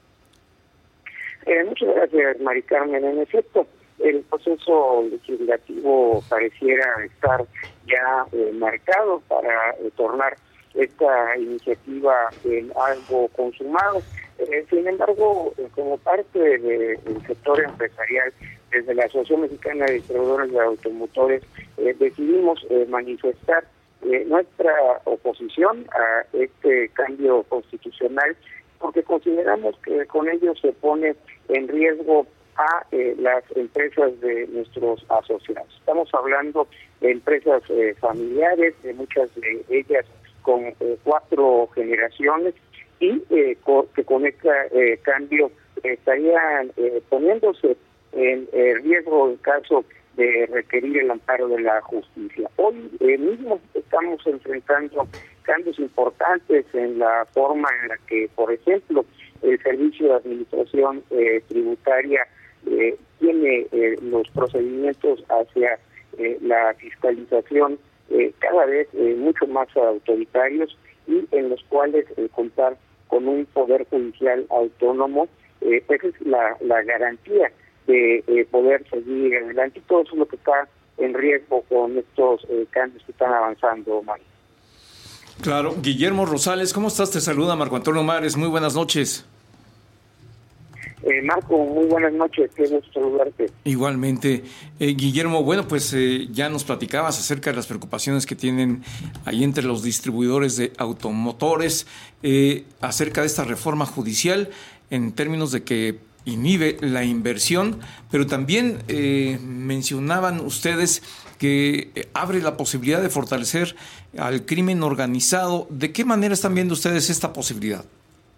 Eh, muchas gracias, Mari Carmen. En efecto, el proceso legislativo pareciera estar ya eh, marcado para eh, tornar esta iniciativa en algo consumado. Eh, sin embargo, eh, como parte de, del sector empresarial, desde la Asociación Mexicana de Distribuidores de Automotores, eh, decidimos eh, manifestar eh, nuestra oposición a este cambio constitucional, porque consideramos que con ello se pone en riesgo a eh, las empresas de nuestros asociados. Estamos hablando de empresas eh, familiares, de muchas de ellas con eh, cuatro generaciones, y eh, con, que con este eh, cambio eh, estarían eh, poniéndose en eh, riesgo en caso de requerir el amparo de la justicia. Hoy eh, mismo estamos enfrentando cambios importantes en la forma en la que, por ejemplo, el Servicio de Administración eh, Tributaria eh, tiene eh, los procedimientos hacia eh, la fiscalización eh, cada vez eh, mucho más autoritarios, y en los cuales eh, contar con un poder judicial autónomo, eh, esa es la, la garantía de eh, poder seguir adelante. Y todo eso es lo que está en riesgo con estos eh, cambios que están avanzando, Mario. Claro. Guillermo Rosales, ¿cómo estás? Te saluda Marco Antonio Mares. Muy buenas noches. Eh, Marco, muy buenas noches, qué gusto saludarte. Igualmente. Eh, Guillermo, bueno, pues eh, ya nos platicabas acerca de las preocupaciones que tienen ahí entre los distribuidores de automotores, eh, acerca de esta reforma judicial en términos de que inhibe la inversión, pero también eh, mencionaban ustedes que abre la posibilidad de fortalecer al crimen organizado. ¿De qué manera están viendo ustedes esta posibilidad?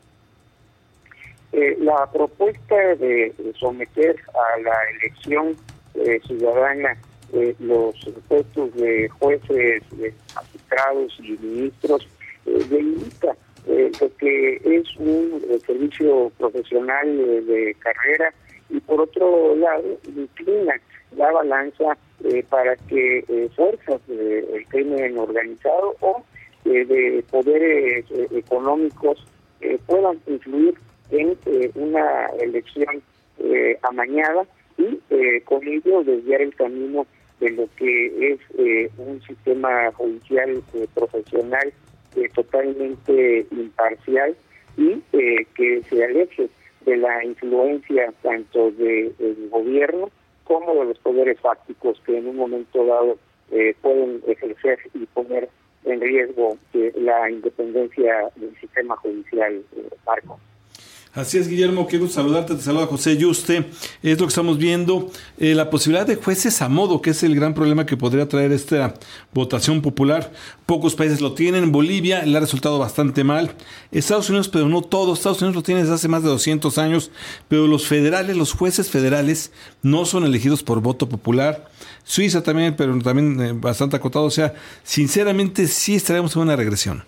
Eh, la propuesta de, de someter a la elección eh, ciudadana eh, los puestos de jueces, de magistrados y ministros eh, delimita eh, lo que es un eh, servicio profesional eh, de carrera, y por otro lado inclina la balanza eh, para que eh, fuerzas del eh, crimen organizado o eh, de poderes eh, económicos eh, puedan influir en eh, una elección eh, amañada y eh, eh, con ello desviar el camino de lo que es eh, un sistema judicial eh, profesional eh, totalmente imparcial y eh, que se aleje de la influencia tanto del gobierno como de los poderes fácticos que en un momento dado eh, pueden ejercer y poner en riesgo eh, la independencia del sistema judicial, eh, Marco. Así es, Guillermo, quiero saludarte, te saluda José Yuste. Es lo que estamos viendo, eh, la posibilidad de jueces a modo, que es el gran problema que podría traer esta votación popular. Pocos países lo tienen, Bolivia le ha resultado bastante mal, Estados Unidos, pero no todos, Estados Unidos lo tiene desde hace más de doscientos años, pero los federales, los jueces federales no son elegidos por voto popular. Suiza también, pero también eh, bastante acotado, o sea, sinceramente sí estaremos en una regresión.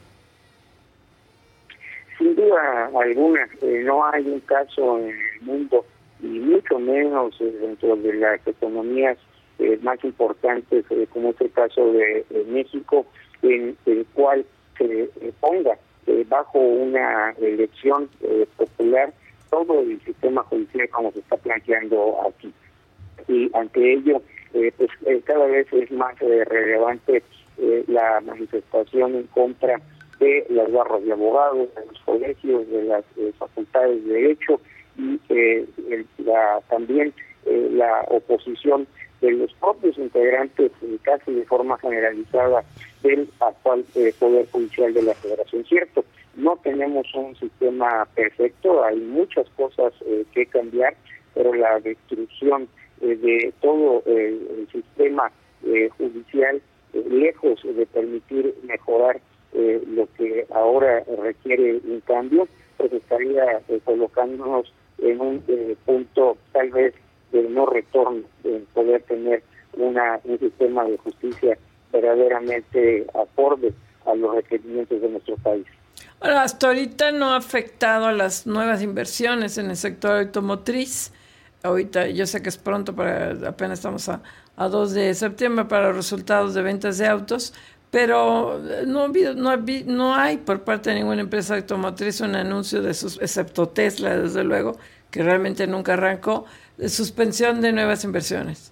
Sin duda alguna, eh, no hay un caso en el mundo, y mucho menos eh, dentro de las economías eh, más importantes, eh, como es el caso de, de México, en el cual se eh, ponga eh, bajo una elección eh, popular todo el sistema judicial como se está planteando aquí. Y ante ello, eh, pues eh, cada vez es más eh, relevante eh, la manifestación en contra de las barras de abogados, de los colegios, de las eh, facultades de Derecho y eh, el, la, también eh, la oposición de los propios integrantes, eh, casi de forma generalizada, del actual eh, Poder Judicial de la Federación. Cierto, no tenemos un sistema perfecto, hay muchas cosas eh, que cambiar, pero la destrucción eh, de todo eh, el sistema eh, judicial, eh, lejos de permitir mejorar Eh, lo que ahora requiere un cambio, pues estaría eh, colocándonos en un eh, punto tal vez de no retorno, de poder tener una un sistema de justicia verdaderamente acorde a los requerimientos de nuestro país. Ahora, hasta ahorita no ha afectado a las nuevas inversiones en el sector automotriz. Ahorita yo sé que es pronto, para apenas estamos a, a dos de septiembre para los resultados de ventas de autos, pero no, no, no hay por parte de ninguna empresa automotriz un anuncio de sus, excepto Tesla, desde luego, que realmente nunca arrancó, de suspensión de nuevas inversiones.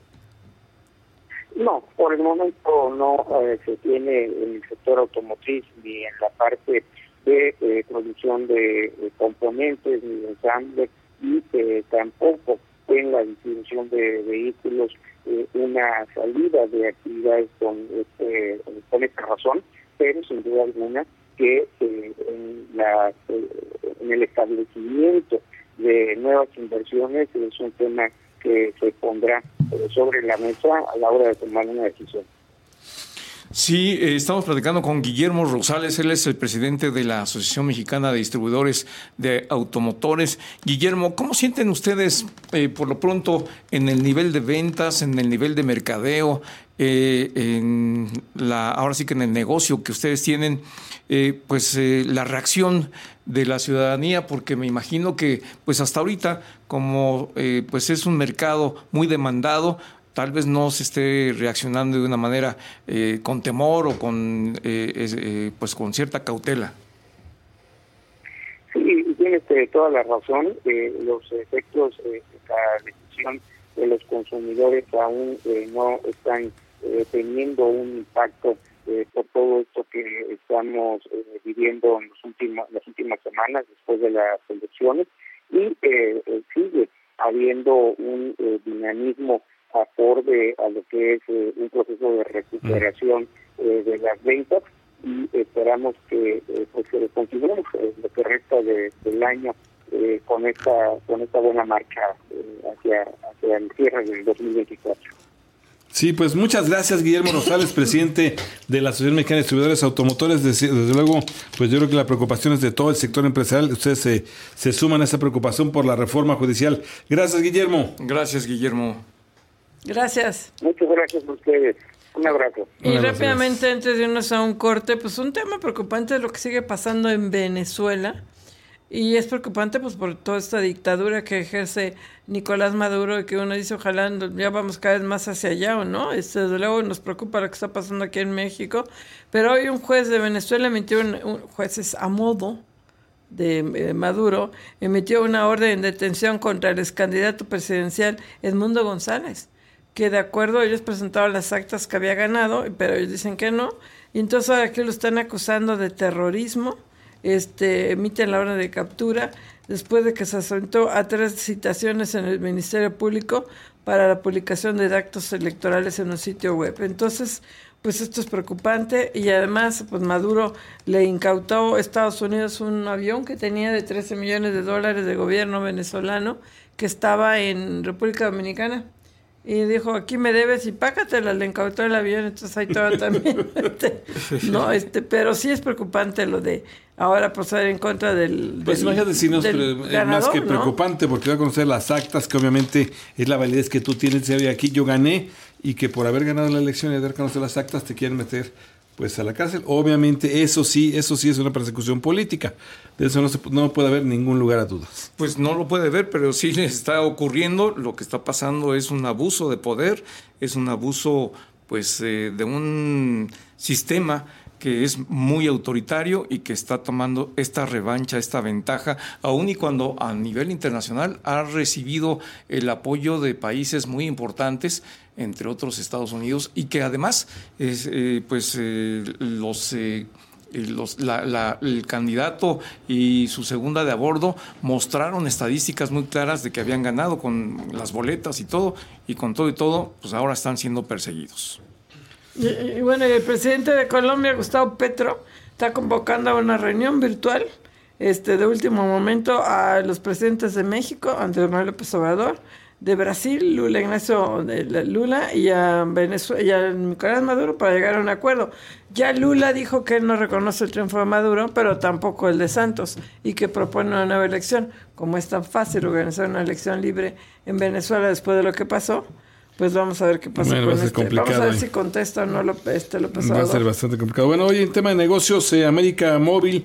No, por el momento no eh, se tiene en el sector automotriz ni en la parte de eh, producción de, de componentes ni de ensamble, y eh, tampoco en la distribución de vehículos eh, una salida de actividades con este, con esta razón, pero sin duda alguna que eh, en, la, eh, en el establecimiento de nuevas inversiones es un tema que se pondrá eh, sobre la mesa a la hora de tomar una decisión. Sí, eh, estamos platicando con Guillermo Rosales, él es el presidente de la Asociación Mexicana de Distribuidores de Automotores. Guillermo, ¿cómo sienten ustedes eh, por lo pronto en el nivel de ventas, en el nivel de mercadeo, eh, en la, ahora sí que en el negocio que ustedes tienen, eh, pues eh, la reacción de la ciudadanía? Porque me imagino que pues hasta ahorita, como eh, pues es un mercado muy demandado, tal vez no se esté reaccionando de una manera eh, con temor o con eh, eh, pues con cierta cautela. Sí, tienes eh, toda la razón. Eh, los efectos eh, de la decisión de los consumidores aún eh, no están eh, teniendo un impacto eh, por todo esto que estamos eh, viviendo en los últimos, las últimas semanas después de las elecciones, y eh, eh, sigue habiendo un eh, dinamismo acorde a lo que es eh, un proceso de recuperación eh, de las ventas, y esperamos que eh, pues que continuemos eh, lo que resta de, del año eh, con esta con esta buena marcha eh, hacia hacia el cierre del dos mil veinticuatro. Sí, pues muchas gracias, Guillermo Rosales, presidente de la Asociación Mexicana de Distribuidores Automotores. Desde, desde luego, pues yo creo que la preocupación es de todo el sector empresarial. Ustedes se, se suman a esa preocupación por la reforma judicial. Gracias, Guillermo. Gracias, Guillermo. Gracias. Muchas gracias a ustedes. Un abrazo. Y Buenas rápidamente, antes de irnos a un corte, pues un tema preocupante es lo que sigue pasando en Venezuela. Y es preocupante pues por toda esta dictadura que ejerce Nicolás Maduro, y que uno dice, ojalá ya vamos cada vez más hacia allá, ¿o no? Este, desde luego nos preocupa lo que está pasando aquí en México. Pero hoy un juez de Venezuela emitió un, un jueces a modo, de eh, Maduro, emitió una orden de detención contra el ex candidato presidencial Edmundo González, que de acuerdo ellos presentaron las actas que había ganado, pero ellos dicen que no, y entonces ahora aquí lo están acusando de terrorismo. Este, emiten la orden de captura después de que se asentó a tres citaciones en el Ministerio Público para la publicación de datos electorales en un sitio web. Entonces, pues esto es preocupante, y además pues Maduro le incautó a Estados Unidos un avión que tenía de trece millones de dólares de gobierno venezolano que estaba en República Dominicana. Y dijo, aquí me debes y págatela, le incautó el avión, entonces ahí estaba también. este, no, este, pero sí es preocupante lo de ahora proceder en contra del, pues del, imagínate si no del es ganador, más que ¿no? preocupante, porque va a conocer las actas, que obviamente es la validez que tú tienes, y aquí yo gané, y que por haber ganado la elección y haber conocido las actas te quieren meter pues a la cárcel. Obviamente eso sí, eso sí es una persecución política. De eso no, se, no puede haber ningún lugar a dudas. Pues no lo puede ver, pero sí le está ocurriendo. Lo que está pasando es un abuso de poder, es un abuso pues eh, de un sistema que es muy autoritario y que está tomando esta revancha, esta ventaja, aun y cuando a nivel internacional ha recibido el apoyo de países muy importantes, entre otros Estados Unidos, y que además es, eh, pues eh, los, eh, los la, la, el candidato y su segunda de a bordo mostraron estadísticas muy claras de que habían ganado con las boletas y todo, y con todo y todo, pues ahora están siendo perseguidos. Y, y bueno, el presidente de Colombia, Gustavo Petro, está convocando a una reunión virtual este, de último momento a los presidentes de México, Andrés Manuel López Obrador, de Brasil, Lula Ignacio de Lula, y a Venezuela y a Nicolás Maduro, para llegar a un acuerdo. Ya Lula dijo que él no reconoce el triunfo de Maduro, pero tampoco el de Santos, y que propone una nueva elección. Como es tan fácil organizar una elección libre en Venezuela después de lo que pasó, pues vamos a ver qué pasa. Bueno, con va a ser este. complicado. Vamos a ver ¿eh? si contesta o no lo, este, López Obrador. Va a ser bastante complicado. Bueno, hoy en tema de negocios, eh, América Móvil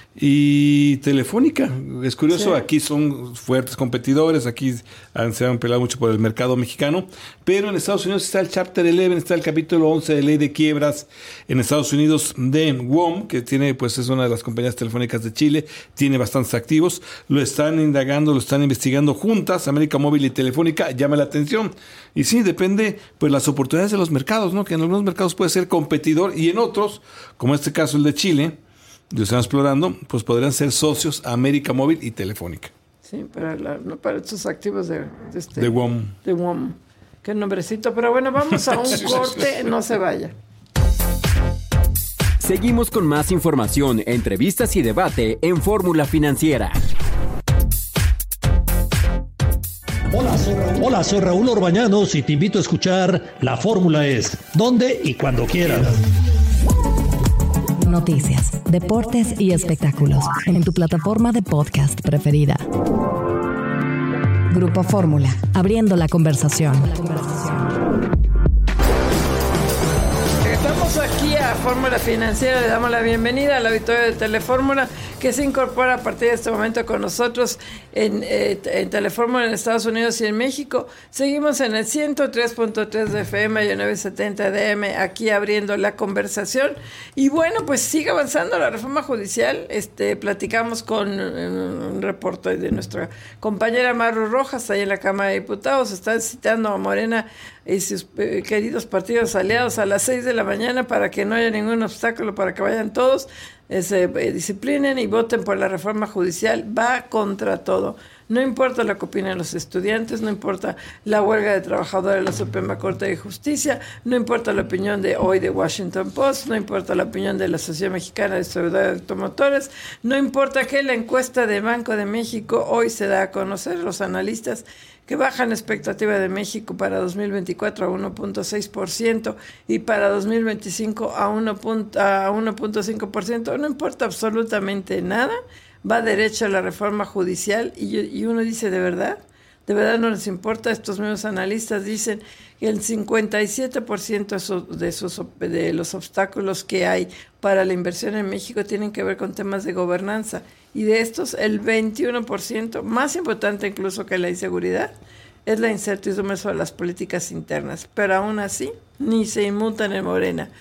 y Telefónica, es curioso, sí. Aquí son fuertes competidores, aquí han, se han peleado mucho por el mercado mexicano, pero en Estados Unidos está el Chapter once, está el capítulo once de ley de quiebras en Estados Unidos de W O M, que tiene, pues es una de las compañías telefónicas de Chile, tiene bastantes activos, lo están indagando, lo están investigando juntas, América Móvil y Telefónica, llama la atención, y sí, depende, pues las oportunidades de los mercados, ¿no? Que en algunos mercados puede ser competidor, y en otros, como este caso el de Chile, lo están explorando, pues podrían ser socios América Móvil y Telefónica. Sí, para, la, no para estos activos de, de, este, de W O M. De W O M. Qué nombrecito. Pero bueno, vamos a un corte, no se vaya. Seguimos con más información, entrevistas y debate en Fórmula Financiera. Hola soy, Raúl. Hola, soy Raúl Orbañanos y te invito a escuchar La Fórmula Es, donde y cuando quieras. Noticias, deportes y espectáculos en tu plataforma de podcast preferida. Grupo Fórmula, abriendo la conversación. Estamos aquí a Fórmula Financiera, le damos la bienvenida al auditorio de Telefórmula, que se incorpora a partir de este momento con nosotros en, eh, en Telefórmula en Estados Unidos y en México. Seguimos en el ciento tres punto tres de F M y el novecientos setenta de A M, aquí abriendo la conversación. Y bueno, pues sigue avanzando la reforma judicial. Este, platicamos con un reporte de nuestra compañera Maru Rojas, ahí en la Cámara de Diputados. Están citando a Morena y sus eh, queridos partidos aliados a las seis de la mañana para que no haya ningún obstáculo, para que vayan todos, eh, se eh, disciplinen y voten por la reforma judicial. Va contra todo. No importa lo que opinen los estudiantes, no importa la huelga de trabajadores de la Suprema Corte de Justicia, no importa la opinión de hoy de Washington Post, no importa la opinión de la Sociedad Mexicana de Distribuidores de Automotores, no importa que la encuesta de Banco de México hoy se da a conocer, los analistas que bajan la expectativa de México para dos mil veinticuatro a uno punto seis por ciento y para dos mil veinticinco a uno punto cinco por ciento. No importa absolutamente nada, va derecho a la reforma judicial y, y uno dice, ¿de verdad? ¿De verdad no les importa? Estos mismos analistas dicen que el cincuenta y siete por ciento de, sus, de los obstáculos que hay para la inversión en México tienen que ver con temas de gobernanza. Y de estos, el veintiuno por ciento, más importante incluso que la inseguridad, es la incertidumbre sobre las políticas internas. Pero aún así, ni se inmutan en Morena.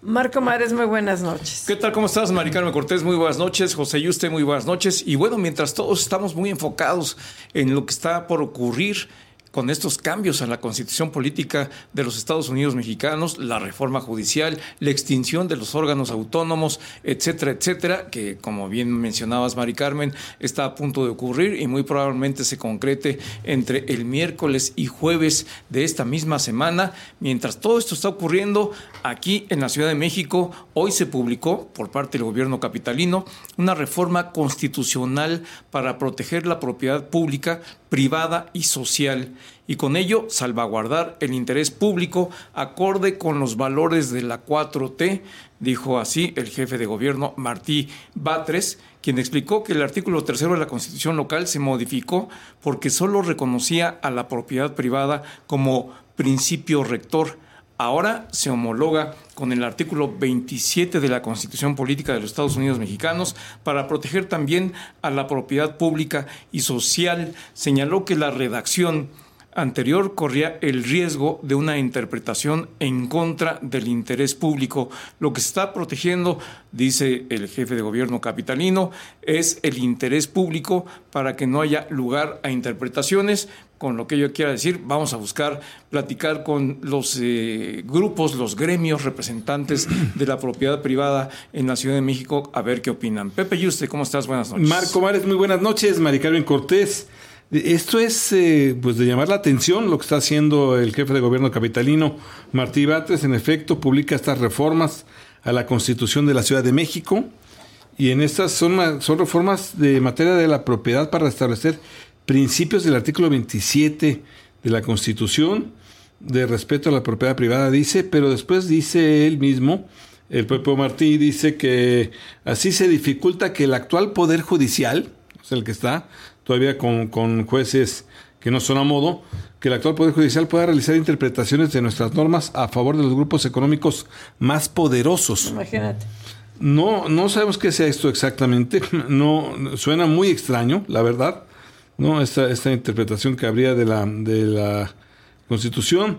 Marco Mares, muy buenas noches. ¿Qué tal? ¿Cómo estás, Mari Carmen Cortés? Muy buenas noches. José Yuste, muy buenas noches. Y bueno, mientras todos estamos muy enfocados en lo que está por ocurrir con estos cambios a la Constitución Política de los Estados Unidos Mexicanos, la reforma judicial, la extinción de los órganos autónomos, etcétera, etcétera, que como bien mencionabas, Mari Carmen, está a punto de ocurrir y muy probablemente se concrete entre el miércoles y jueves de esta misma semana. Mientras todo esto está ocurriendo, aquí en la Ciudad de México, hoy se publicó por parte del gobierno capitalino una reforma constitucional para proteger la propiedad pública, privada y social, y con ello salvaguardar el interés público acorde con los valores de la cuatro T, dijo así el jefe de gobierno Martí Batres, quien explicó que el artículo tercero de la Constitución local se modificó porque solo reconocía a la propiedad privada como principio rector. Ahora se homologa con el artículo veintisiete de la Constitución Política de los Estados Unidos Mexicanos para proteger también a la propiedad pública y social. Señaló que la redacción anterior corría el riesgo de una interpretación en contra del interés público. Lo que se está protegiendo, dice el jefe de gobierno capitalino, es el interés público para que no haya lugar a interpretaciones. Con lo que yo quiera decir, vamos a buscar platicar con los eh, grupos, los gremios representantes de la propiedad privada en la Ciudad de México, a ver qué opinan. Pepe Yuste, ¿cómo estás? Buenas noches. Marco Mares, muy buenas noches. Mari Carmen Cortés. Esto es eh, pues de llamar la atención lo que está haciendo el jefe de gobierno capitalino, Martí Batres. En efecto, publica estas reformas a la Constitución de la Ciudad de México, y en estas son, son reformas de materia de la propiedad para restablecer principios del artículo veintisiete de la Constitución de respeto a la propiedad privada, dice, pero después dice él mismo, el propio Martí, dice que así se dificulta que el actual Poder Judicial, o sea, el que está todavía con, con jueces que no son a modo, que el actual Poder Judicial pueda realizar interpretaciones de nuestras normas a favor de los grupos económicos más poderosos. Imagínate. No, no sabemos qué sea esto exactamente, no suena muy extraño, la verdad, no esta, esta interpretación que habría de la, de la Constitución.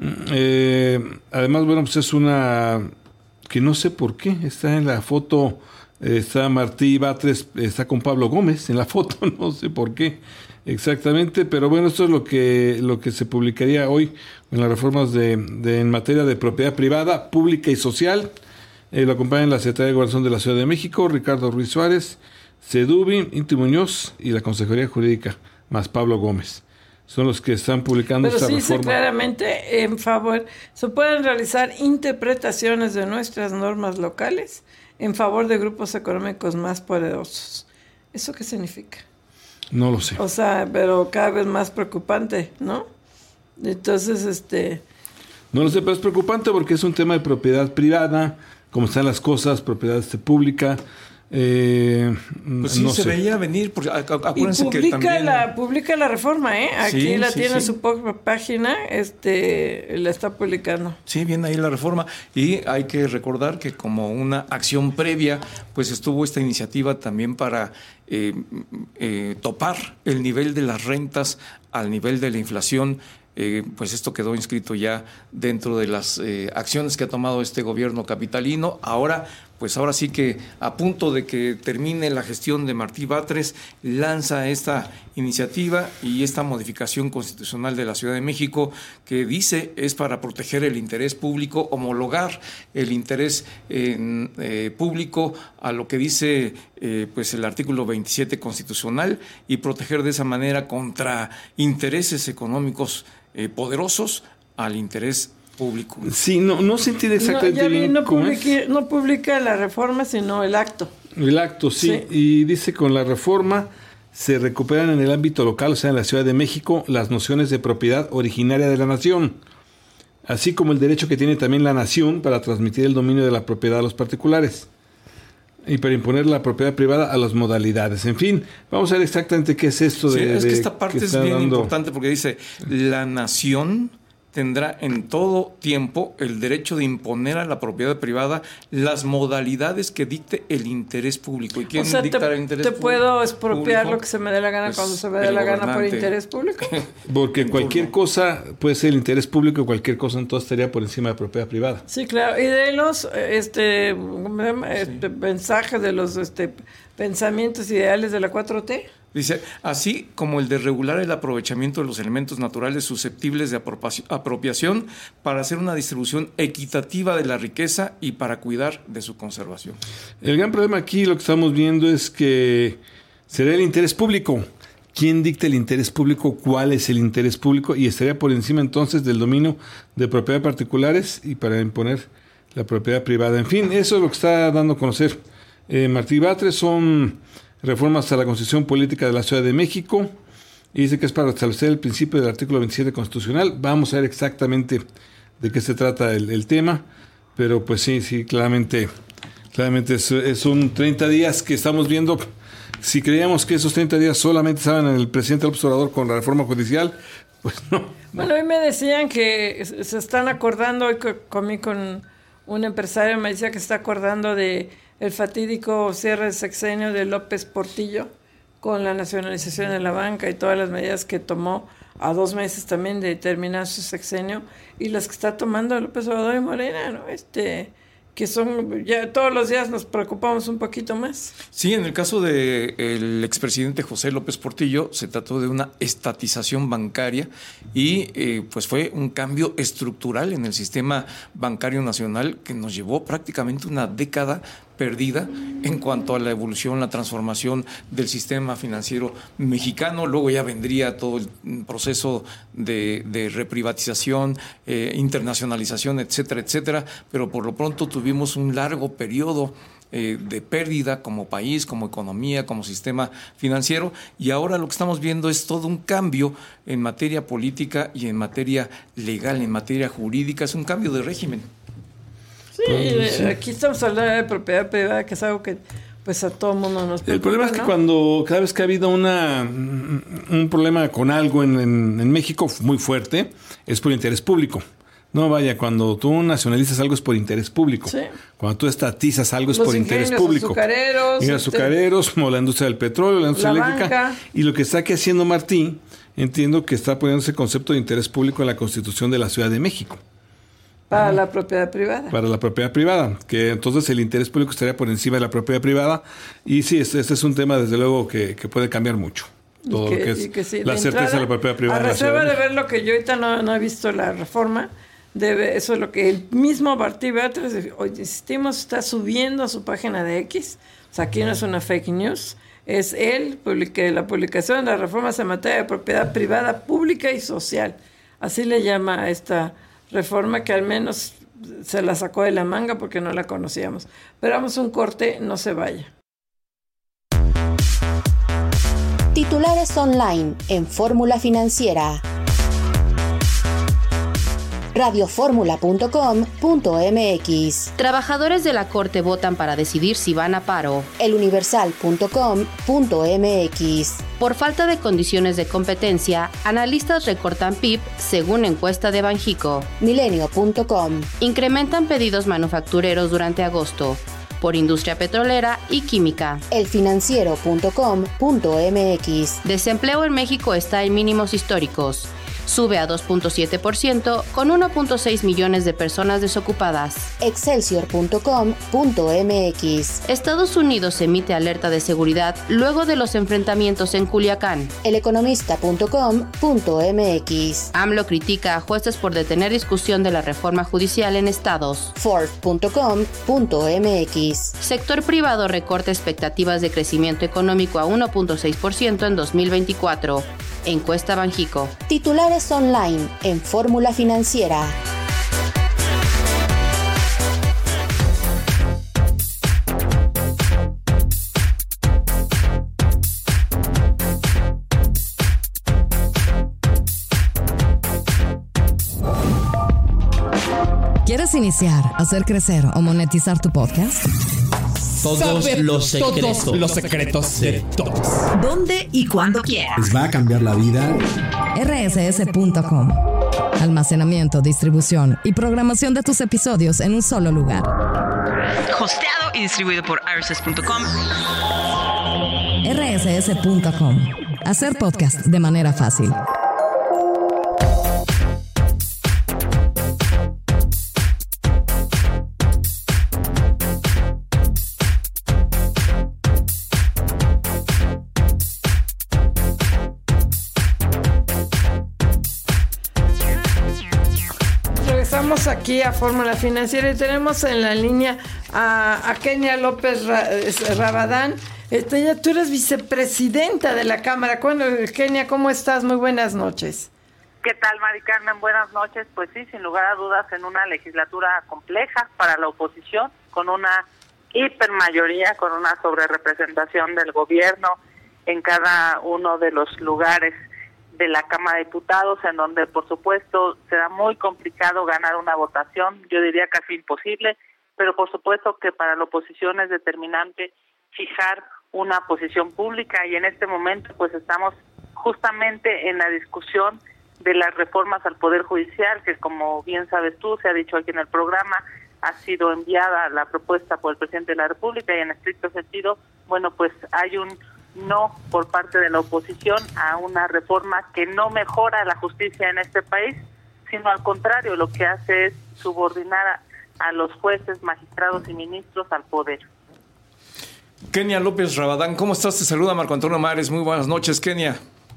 Eh, además, bueno, pues es una que no sé por qué, está en la foto. Está Martí Batres, está con Pablo Gómez en la foto, no sé por qué exactamente, pero bueno, esto es lo que lo que se publicaría hoy en las reformas de, de en materia de propiedad privada, pública y social. Eh, lo acompañan la Secretaría de Gobernación de la Ciudad de México, Ricardo Ruiz Suárez, Sedubi, Inti Muñoz y la Consejería Jurídica, más Pablo Gómez. Son los que están publicando Pero esta sí reforma. dice claramente en favor, se pueden realizar interpretaciones de nuestras normas locales en favor de grupos económicos más poderosos. ¿Eso qué significa? No lo sé. O sea, pero cada vez más preocupante, ¿no? Entonces, este... No lo sé, pero es preocupante porque es un tema de propiedad privada, como están las cosas, propiedad este, pública. Eh, pues sí, no se sé. veía venir, porque acuérdense y publica que también... La, publica la reforma, ¿eh? Aquí sí, la sí, tiene en sí. su propia página, este, la está publicando. Sí, viene ahí la reforma, y hay que recordar que como una acción previa, pues estuvo esta iniciativa también para eh, eh, topar el nivel de las rentas al nivel de la inflación. Eh, pues esto quedó inscrito ya dentro de las eh, acciones que ha tomado este gobierno capitalino. Ahora, pues ahora sí que a punto de que termine la gestión de Martí Batres, lanza esta iniciativa y esta modificación constitucional de la Ciudad de México que dice es para proteger el interés público, homologar el interés eh, eh, público a lo que dice eh, pues el artículo veintisiete constitucional y proteger de esa manera contra intereses económicos Eh, poderosos al interés público. Sí, no, no se entiende exactamente no, ya vi, bien no cómo publique, es. no publica la reforma, sino el acto. El acto, sí. Sí. Y dice con la reforma se recuperan en el ámbito local, o sea, en la Ciudad de México, las nociones de propiedad originaria de la nación, así como el derecho que tiene también la nación para transmitir el dominio de la propiedad a los particulares y para imponer la propiedad privada a las modalidades. En fin, vamos a ver exactamente qué es esto de... Sí, es que de, esta parte que es está bien dando... importante porque dice la nación tendrá en todo tiempo el derecho de imponer a la propiedad privada las modalidades que dicte el interés público. ¿Y quién o sea, dicta te, el interés te público? puedo expropiar público? Lo que se me dé la gana Pues, cuando se me dé el la gana por gobernante. interés público. Porque cualquier cosa puede ser el interés público, cualquier cosa entonces estaría por encima de propiedad privada. Sí, claro. Y de los este, este mensajes, de los este, pensamientos ideales de la cuatro T. Dice, así como el de regular el aprovechamiento de los elementos naturales susceptibles de apropiación para hacer una distribución equitativa de la riqueza y para cuidar de su conservación. El gran problema aquí, lo que estamos viendo es que será el interés público. ¿Quién dicta el interés público? ¿Cuál es el interés público? Y estaría por encima entonces del dominio de propiedad particulares y para imponer la propiedad privada. En fin, eso es lo que está dando a conocer eh, Martí Batres. Son reformas a la Constitución Política de la Ciudad de México y dice que es para establecer el principio del artículo veintisiete constitucional. Vamos a ver exactamente de qué se trata el, el tema, pero pues sí, sí, claramente, claramente es, es un treinta días que estamos viendo. Si creíamos que esos treinta días solamente estaban en el presidente López Obrador con la reforma judicial, pues no. Bueno, hoy me decían que se están acordando, hoy comí con un empresario, me decía que se está acordando de el fatídico cierre de sexenio de López Portillo con la nacionalización de la banca y todas las medidas que tomó a dos meses también de terminar su sexenio y las que está tomando López Obrador y Morena, ¿no? Este, que son, ya todos los días nos preocupamos un poquito más. Sí, en el caso del expresidente José López Portillo se trató de una estatización bancaria y eh, pues fue un cambio estructural en el sistema bancario nacional que nos llevó prácticamente una década perdida en cuanto a la evolución, la transformación del sistema financiero mexicano. Luego ya vendría todo el proceso de, de reprivatización, eh, internacionalización, etcétera, etcétera, pero por lo pronto tuvimos un largo periodo eh, de pérdida como país, como economía, como sistema financiero, y ahora lo que estamos viendo es todo un cambio en materia política y en materia legal, en materia jurídica, es un cambio de régimen. Sí, sí, aquí estamos hablando de propiedad privada, que es algo que pues a todo mundo nos preocupa. El problema es que ¿no? cuando cada vez que ha habido una un problema con algo en, en, en México muy fuerte, es por interés público. No, vaya, cuando tú nacionalizas algo es por interés público. Sí. Cuando tú estatizas algo es Los por interés ingenios público. azucareros. Ingenios este, azucareros, como la industria del petróleo, la industria la eléctrica. banca. Y lo que está aquí haciendo Martí, entiendo que está poniendo ese concepto de interés público en la Constitución de la Ciudad de México. Para la propiedad privada. Para la propiedad privada, que entonces el interés público estaría por encima de la propiedad privada. Y sí, este, este es un tema, desde luego, que, que puede cambiar mucho. Todo que, lo que es que sí, la de certeza entrada, de la propiedad privada. A en la reserva Ciudad de ver lo que yo ahorita no, no he visto la reforma, debe, eso es lo que el mismo Martí Batres, hoy insistimos, está subiendo a su página de X. O sea, aquí no es una fake news. Es él, publique, la publicación de las reformas en materia de propiedad privada, pública y social. Así le llama a esta reforma, que al menos se la sacó de la manga porque no la conocíamos. Pero vamos a un corte, no se vaya. Titulares online en Fórmula Financiera. radio fórmula punto com punto m x. Trabajadores de la Corte votan para decidir si van a paro. el universal punto com punto m x. Por falta de condiciones de competencia, analistas recortan P I B según encuesta de Banjico. milenio punto com. Incrementan pedidos manufactureros durante agosto por industria petrolera y química. el financiero punto com punto m x. Desempleo en México está en mínimos históricos. Sube a dos punto siete por ciento con uno punto seis millones de personas desocupadas. excelsior punto com punto m x. Estados Unidos emite alerta de seguridad luego de los enfrentamientos en Culiacán. el economista punto com punto m x. AMLO critica a jueces por detener discusión de la reforma judicial en estados. forbes punto com punto m x. Sector privado recorta expectativas de crecimiento económico a uno punto seis por ciento en dos mil veinticuatro. Encuesta Banjico. Titulares online en Fórmula Financiera. ¿Quieres iniciar, hacer crecer o monetizar tu podcast? Todos Saber los secretos. Todos los secretos de todos. ¿Dónde y cuándo quieras? Les va a cambiar la vida. R S S punto com. Almacenamiento, distribución y programación de tus episodios en un solo lugar. Hosteado y distribuido por R S S punto com. R S S punto com. Hacer podcast de manera fácil. Regresamos aquí a Fórmula Financiera y tenemos en la línea a, a Kenia López Rabadán. Este, ya tú eres vicepresidenta de la Cámara. Bueno, Kenia, ¿cómo estás? Muy buenas noches. ¿Qué tal, Mari Carmen? Buenas noches. Pues sí, sin lugar a dudas, en una legislatura compleja para la oposición, con una hipermayoría, con una sobrerepresentación del gobierno en cada uno de los lugares de la Cámara de Diputados, en donde, por supuesto, será muy complicado ganar una votación, yo diría casi imposible, pero por supuesto que para la oposición es determinante fijar una posición pública, y en este momento pues estamos justamente en la discusión de las reformas al Poder Judicial, que como bien sabes tú, se ha dicho aquí en el programa, ha sido enviada la propuesta por el presidente de la República, y en estricto sentido, bueno, pues hay un no por parte de la oposición a una reforma que no mejora la justicia en este país, sino al contrario, lo que hace es subordinar a, a los jueces, magistrados y ministros al poder. Kenia López Rabadán, ¿cómo estás? Te saluda Marco Antonio Mares. Muy buenas noches, Kenia.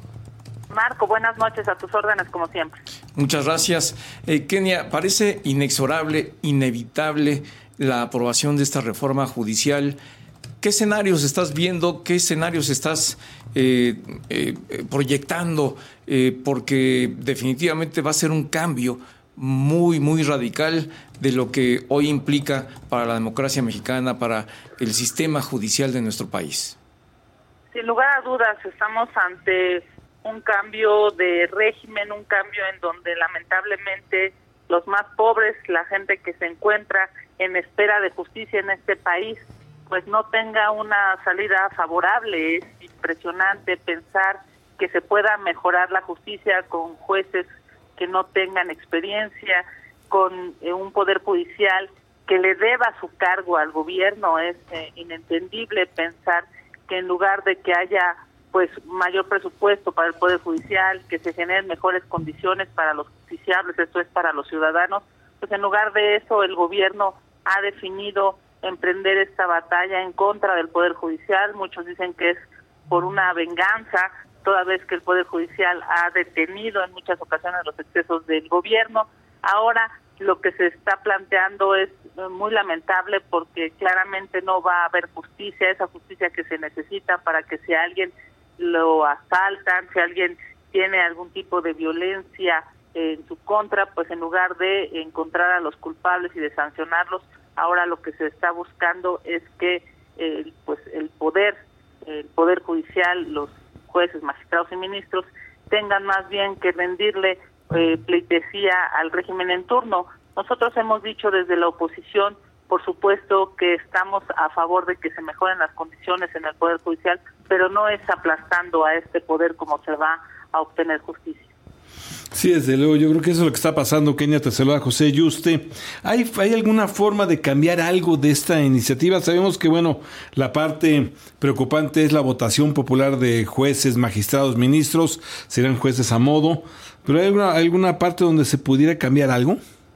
Marco, buenas noches, a tus órdenes como siempre. Muchas gracias. Eh, Kenia, parece inexorable, inevitable la aprobación de esta reforma judicial. ¿Qué escenarios estás viendo? ¿Qué escenarios estás eh, eh, proyectando? Eh, porque definitivamente va a ser un cambio muy, muy radical de lo que hoy implica para la democracia mexicana, para el sistema judicial de nuestro país. Sin lugar a dudas, estamos ante un cambio de régimen, un cambio en donde lamentablemente los más pobres, la gente que se encuentra en espera de justicia en este país, pues no tenga una salida favorable. Es impresionante pensar que se pueda mejorar la justicia con jueces que no tengan experiencia, con eh, un poder judicial que le deba su cargo al gobierno. Es eh, inentendible pensar que en lugar de que haya pues mayor presupuesto para el poder judicial, que se generen mejores condiciones para los justiciables, esto es para los ciudadanos, pues en lugar de eso el gobierno ha definido emprender esta batalla en contra del Poder Judicial. Muchos dicen que es por una venganza, toda vez que el Poder Judicial ha detenido en muchas ocasiones los excesos del gobierno. Ahora lo que se está planteando es muy lamentable, porque claramente no va a haber justicia, esa justicia que se necesita para que si alguien lo asaltan, si alguien tiene algún tipo de violencia en su contra, pues en lugar de encontrar a los culpables y de sancionarlos, ahora lo que se está buscando es que eh, pues el poder, el poder judicial, los jueces, magistrados y ministros tengan más bien que rendirle eh, pleitesía al régimen en turno. Nosotros hemos dicho desde la oposición, por supuesto que estamos a favor de que se mejoren las condiciones en el Poder Judicial, pero no es aplastando a este poder como se va a obtener justicia. Sí, desde luego, yo creo que eso es lo que está pasando. Kenia, te saluda José Yuste. ¿Hay, ¿Hay alguna forma de cambiar algo de esta iniciativa? Sabemos que, bueno, la parte preocupante es la votación popular de jueces, magistrados, ministros, serán jueces a modo, pero ¿hay alguna, alguna parte donde se pudiera cambiar algo?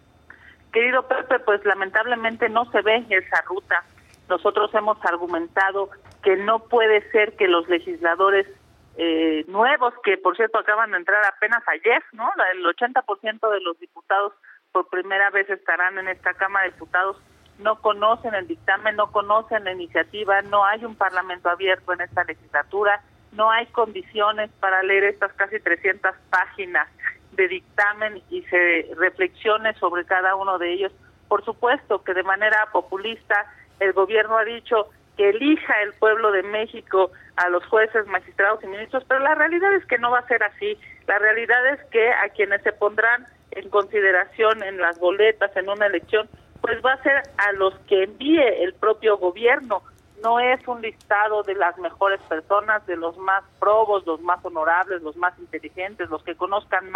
Querido Pepe, pues lamentablemente no se ve esa ruta. Nosotros hemos argumentado que no puede ser que los legisladores Eh, nuevos, que por cierto acaban de entrar apenas ayer, ¿no? El ochenta por ciento de los diputados por primera vez estarán en esta Cámara de Diputados, no conocen el dictamen, no conocen la iniciativa, no hay un parlamento abierto en esta legislatura, no hay condiciones para leer estas casi trescientas páginas de dictamen y se reflexione sobre cada uno de ellos. Por supuesto que de manera populista el gobierno ha dicho que elija el pueblo de México a los jueces, magistrados y ministros, pero la realidad es que no va a ser así. La realidad es que a quienes se pondrán en consideración en las boletas en una elección, pues va a ser a los que envíe el propio gobierno. No es un listado de las mejores personas, de los más probos, los más honorables, los más inteligentes, los que conozcan más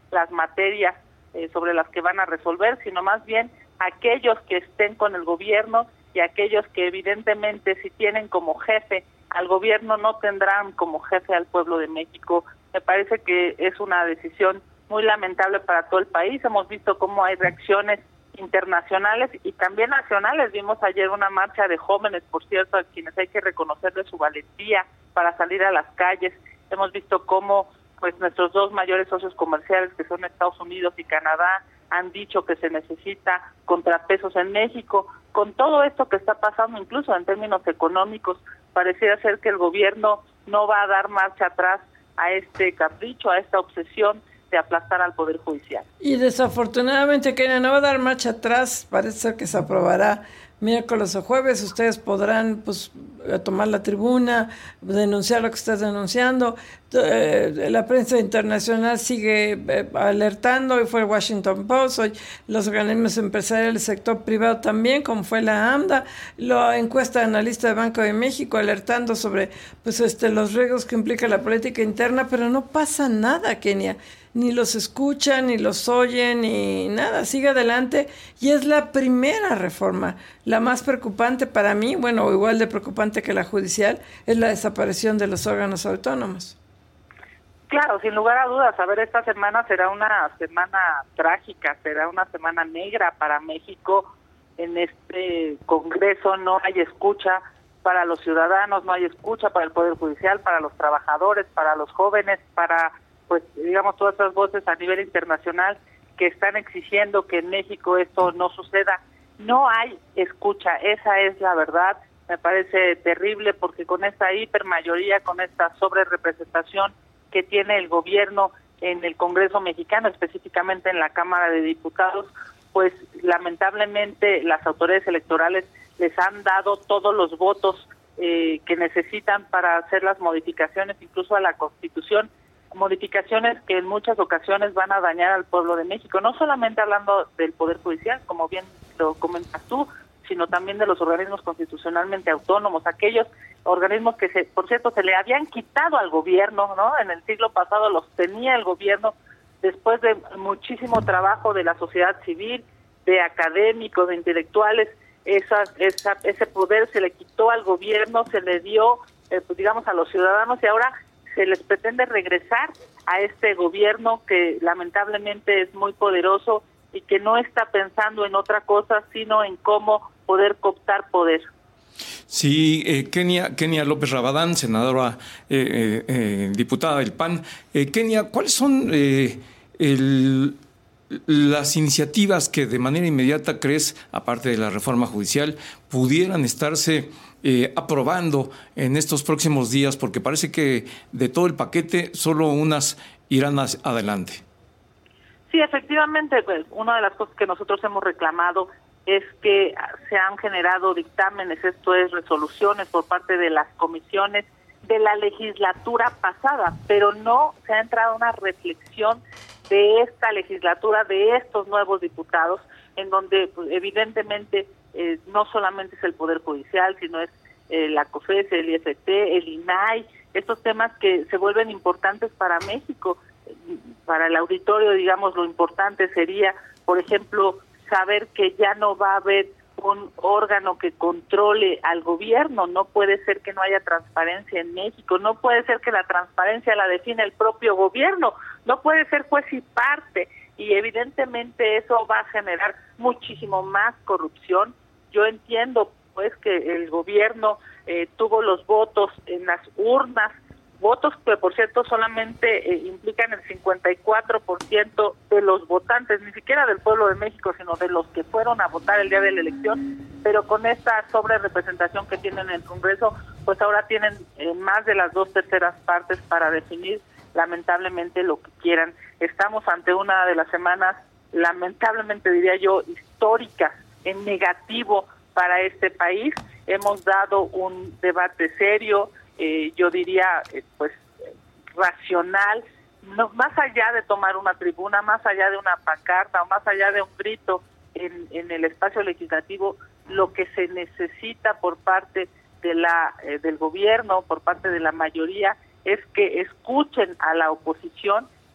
las materias eh, sobre las que van a resolver, sino más bien aquellos que estén con el gobierno y aquellos que evidentemente si tienen como jefe al gobierno no tendrán como jefe al pueblo de México. Me parece que es una decisión muy lamentable para todo el país. Hemos visto cómo hay reacciones internacionales y también nacionales. Vimos ayer una marcha de jóvenes, por cierto, a quienes hay que reconocerle su valentía para salir a las calles. Hemos visto cómo pues nuestros dos mayores socios comerciales, que son Estados Unidos y Canadá, han dicho que se necesita contrapesos en México. Con todo esto que está pasando, incluso en términos económicos, pareciera ser que el gobierno no va a dar marcha atrás a este capricho, a esta obsesión de aplastar al Poder Judicial. Y desafortunadamente, Kenia, no va a dar marcha atrás. Parece ser que se aprobará miércoles o jueves. Ustedes podrán pues tomar la tribuna, denunciar lo que estás denunciando. Eh, la prensa internacional sigue eh, alertando. Hoy fue el Washington Post, hoy los organismos empresariales del sector privado también, como fue la AMDA, la encuesta de analista de Banco de México alertando sobre pues este los riesgos que implica la política interna, pero no pasa nada, Kenia. Ni los escuchan, ni los oyen, ni nada. Sigue adelante y es la primera reforma. La más preocupante para mí, bueno, igual de preocupante que la judicial, es la desaparición de los órganos autónomos. Claro, sin lugar a dudas. A ver, esta semana será una semana trágica, será una semana negra para México. En este Congreso no hay escucha para los ciudadanos, no hay escucha para el Poder Judicial, para los trabajadores, para los jóvenes, para pues digamos todas esas voces a nivel internacional que están exigiendo que en México esto no suceda. No hay escucha, esa es la verdad. Me parece terrible porque con esta hipermayoría, con esta sobrerepresentación que tiene el gobierno en el Congreso mexicano, específicamente en la Cámara de Diputados, pues lamentablemente las autoridades electorales les han dado todos los votos eh, que necesitan para hacer las modificaciones, incluso a la Constitución, modificaciones que en muchas ocasiones van a dañar al pueblo de México, no solamente hablando del Poder Judicial, como bien lo comentas tú, sino también de los organismos constitucionalmente autónomos, aquellos organismos que, se, por cierto, se le habían quitado al gobierno, ¿no? En el siglo pasado los tenía el gobierno, después de muchísimo trabajo de la sociedad civil, de académicos, de intelectuales, esa, esa, ese poder se le quitó al gobierno, se le dio, eh, pues, digamos, a los ciudadanos, y ahora se les pretende regresar a este gobierno que lamentablemente es muy poderoso y que no está pensando en otra cosa, sino en cómo poder cooptar poder. Sí, eh, Kenia, Kenia López Rabadán, senadora, eh, eh, diputada del P A N. Eh, Kenia, ¿cuáles son eh, el, las iniciativas que de manera inmediata crees, aparte de la reforma judicial, pudieran estarse eh, aprobando en estos próximos días? Porque parece que de todo el paquete solo unas irán adelante. Sí, efectivamente, pues, una de las cosas que nosotros hemos reclamado es que se han generado dictámenes, esto es resoluciones por parte de las comisiones de la legislatura pasada, pero no se ha entrado a una reflexión de esta legislatura, de estos nuevos diputados, en donde pues, evidentemente eh, no solamente es el Poder Judicial, sino es eh, la COFESE, el I F T, el I N A I, estos temas que se vuelven importantes para México. Para el auditorio, digamos, lo importante sería, por ejemplo, saber que ya no va a haber un órgano que controle al gobierno. No puede ser que no haya transparencia en México, no puede ser que la transparencia la define el propio gobierno, no puede ser juez y parte, y evidentemente eso va a generar muchísimo más corrupción. Yo entiendo pues que el gobierno eh, tuvo los votos en las urnas, votos que por cierto solamente eh, implican el cincuenta y cuatro por ciento de los votantes, ni siquiera del pueblo de México, sino de los que fueron a votar el día de la elección, pero con esta sobrerepresentación que tienen en el Congreso, pues ahora tienen eh, más de las dos terceras partes para definir lamentablemente lo que quieran. Estamos ante una de las semanas, lamentablemente diría yo, históricas, en negativo para este país. Hemos dado un debate serio, Eh, yo diría, eh, pues, racional, no, más allá de tomar una tribuna, más allá de una pancarta o más allá de un grito en, en el espacio legislativo, lo que se necesita por parte de la eh, del gobierno, por parte de la mayoría, es que escuchen a la oposición,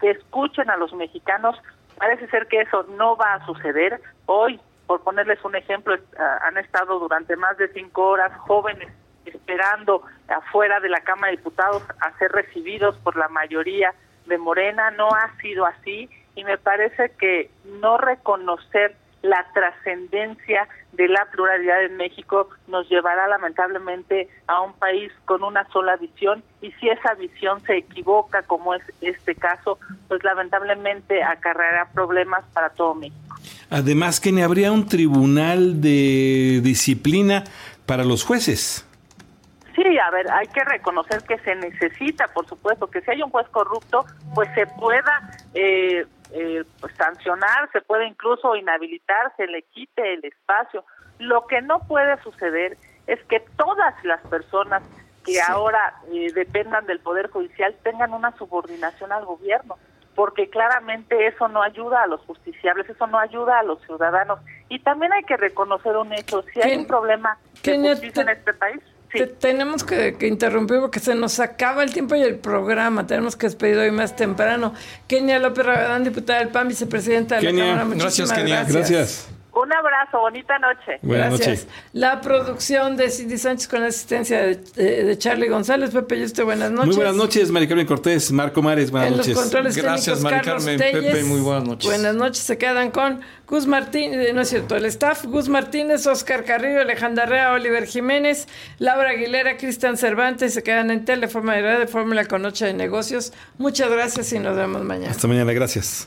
que escuchen a los mexicanos. Parece ser que eso no va a suceder. Hoy, por ponerles un ejemplo, han estado durante más de cinco horas jóvenes esperando afuera de la Cámara de Diputados a ser recibidos por la mayoría de Morena. No ha sido así y me parece que no reconocer la trascendencia de la pluralidad en México nos llevará lamentablemente a un país con una sola visión, y si esa visión se equivoca, como es este caso, pues lamentablemente acarreará problemas para todo México. Además, que ni habría un tribunal de disciplina para los jueces. Sí, a ver, hay que reconocer que se necesita, por supuesto, que si hay un juez corrupto, pues se pueda eh, eh, pues sancionar, se puede incluso inhabilitar, se le quite el espacio. Lo que no puede suceder es que todas las personas que sí. ahora eh, dependan del Poder Judicial tengan una subordinación al gobierno, porque claramente eso no ayuda a los justiciables, eso no ayuda a los ciudadanos. Y también hay que reconocer un hecho, si hay un problema de justicia en este país, sí. Te, tenemos que, que interrumpir porque se nos acaba el tiempo y el programa. Tenemos que despedir hoy más temprano. Kenia López Rabadán, diputada del P A N, vicepresidenta de Kenia. la Cámara. Muchísimas Gracias, Kenia. gracias. Gracias. Un abrazo, bonita noche. Buenas Gracias. noches. La producción de Cindy Sánchez con la asistencia de, de, de Charlie González. Pepe Yuste, buenas noches. Muy buenas noches, Mari Carmen Cortés, Marco Mares, buenas en noches. Los controles Gracias, técnicos, Mari Carlos Carmen, Telles. Pepe, muy buenas noches. Buenas noches, se quedan con Gus Martínez, no es cierto, el staff, Gus Martínez, Oscar Carrillo, Alejandra Rea, Oliver Jiménez, Laura Aguilera, Cristian Cervantes, se quedan en Teleforma de de Fórmula con Noche de Negocios. Muchas gracias y nos vemos mañana. Hasta mañana, gracias.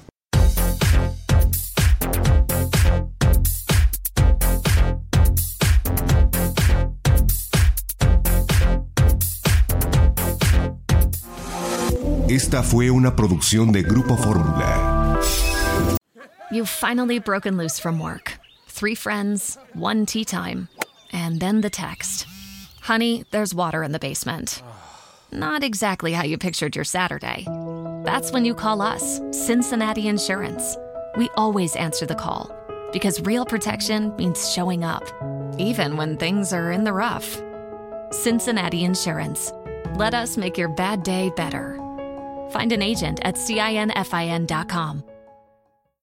Esta fue una producción de Grupo Fórmula. You've finally broken loose from work. Three friends, one tea time, and then the text. Honey, there's water in the basement. Not exactly how you pictured your Saturday. That's when you call us, Cincinnati Insurance. We always answer the call because real protection means showing up, even when things are in the rough. Cincinnati Insurance. Let us make your bad day better. Find an agent at cinfin dot com.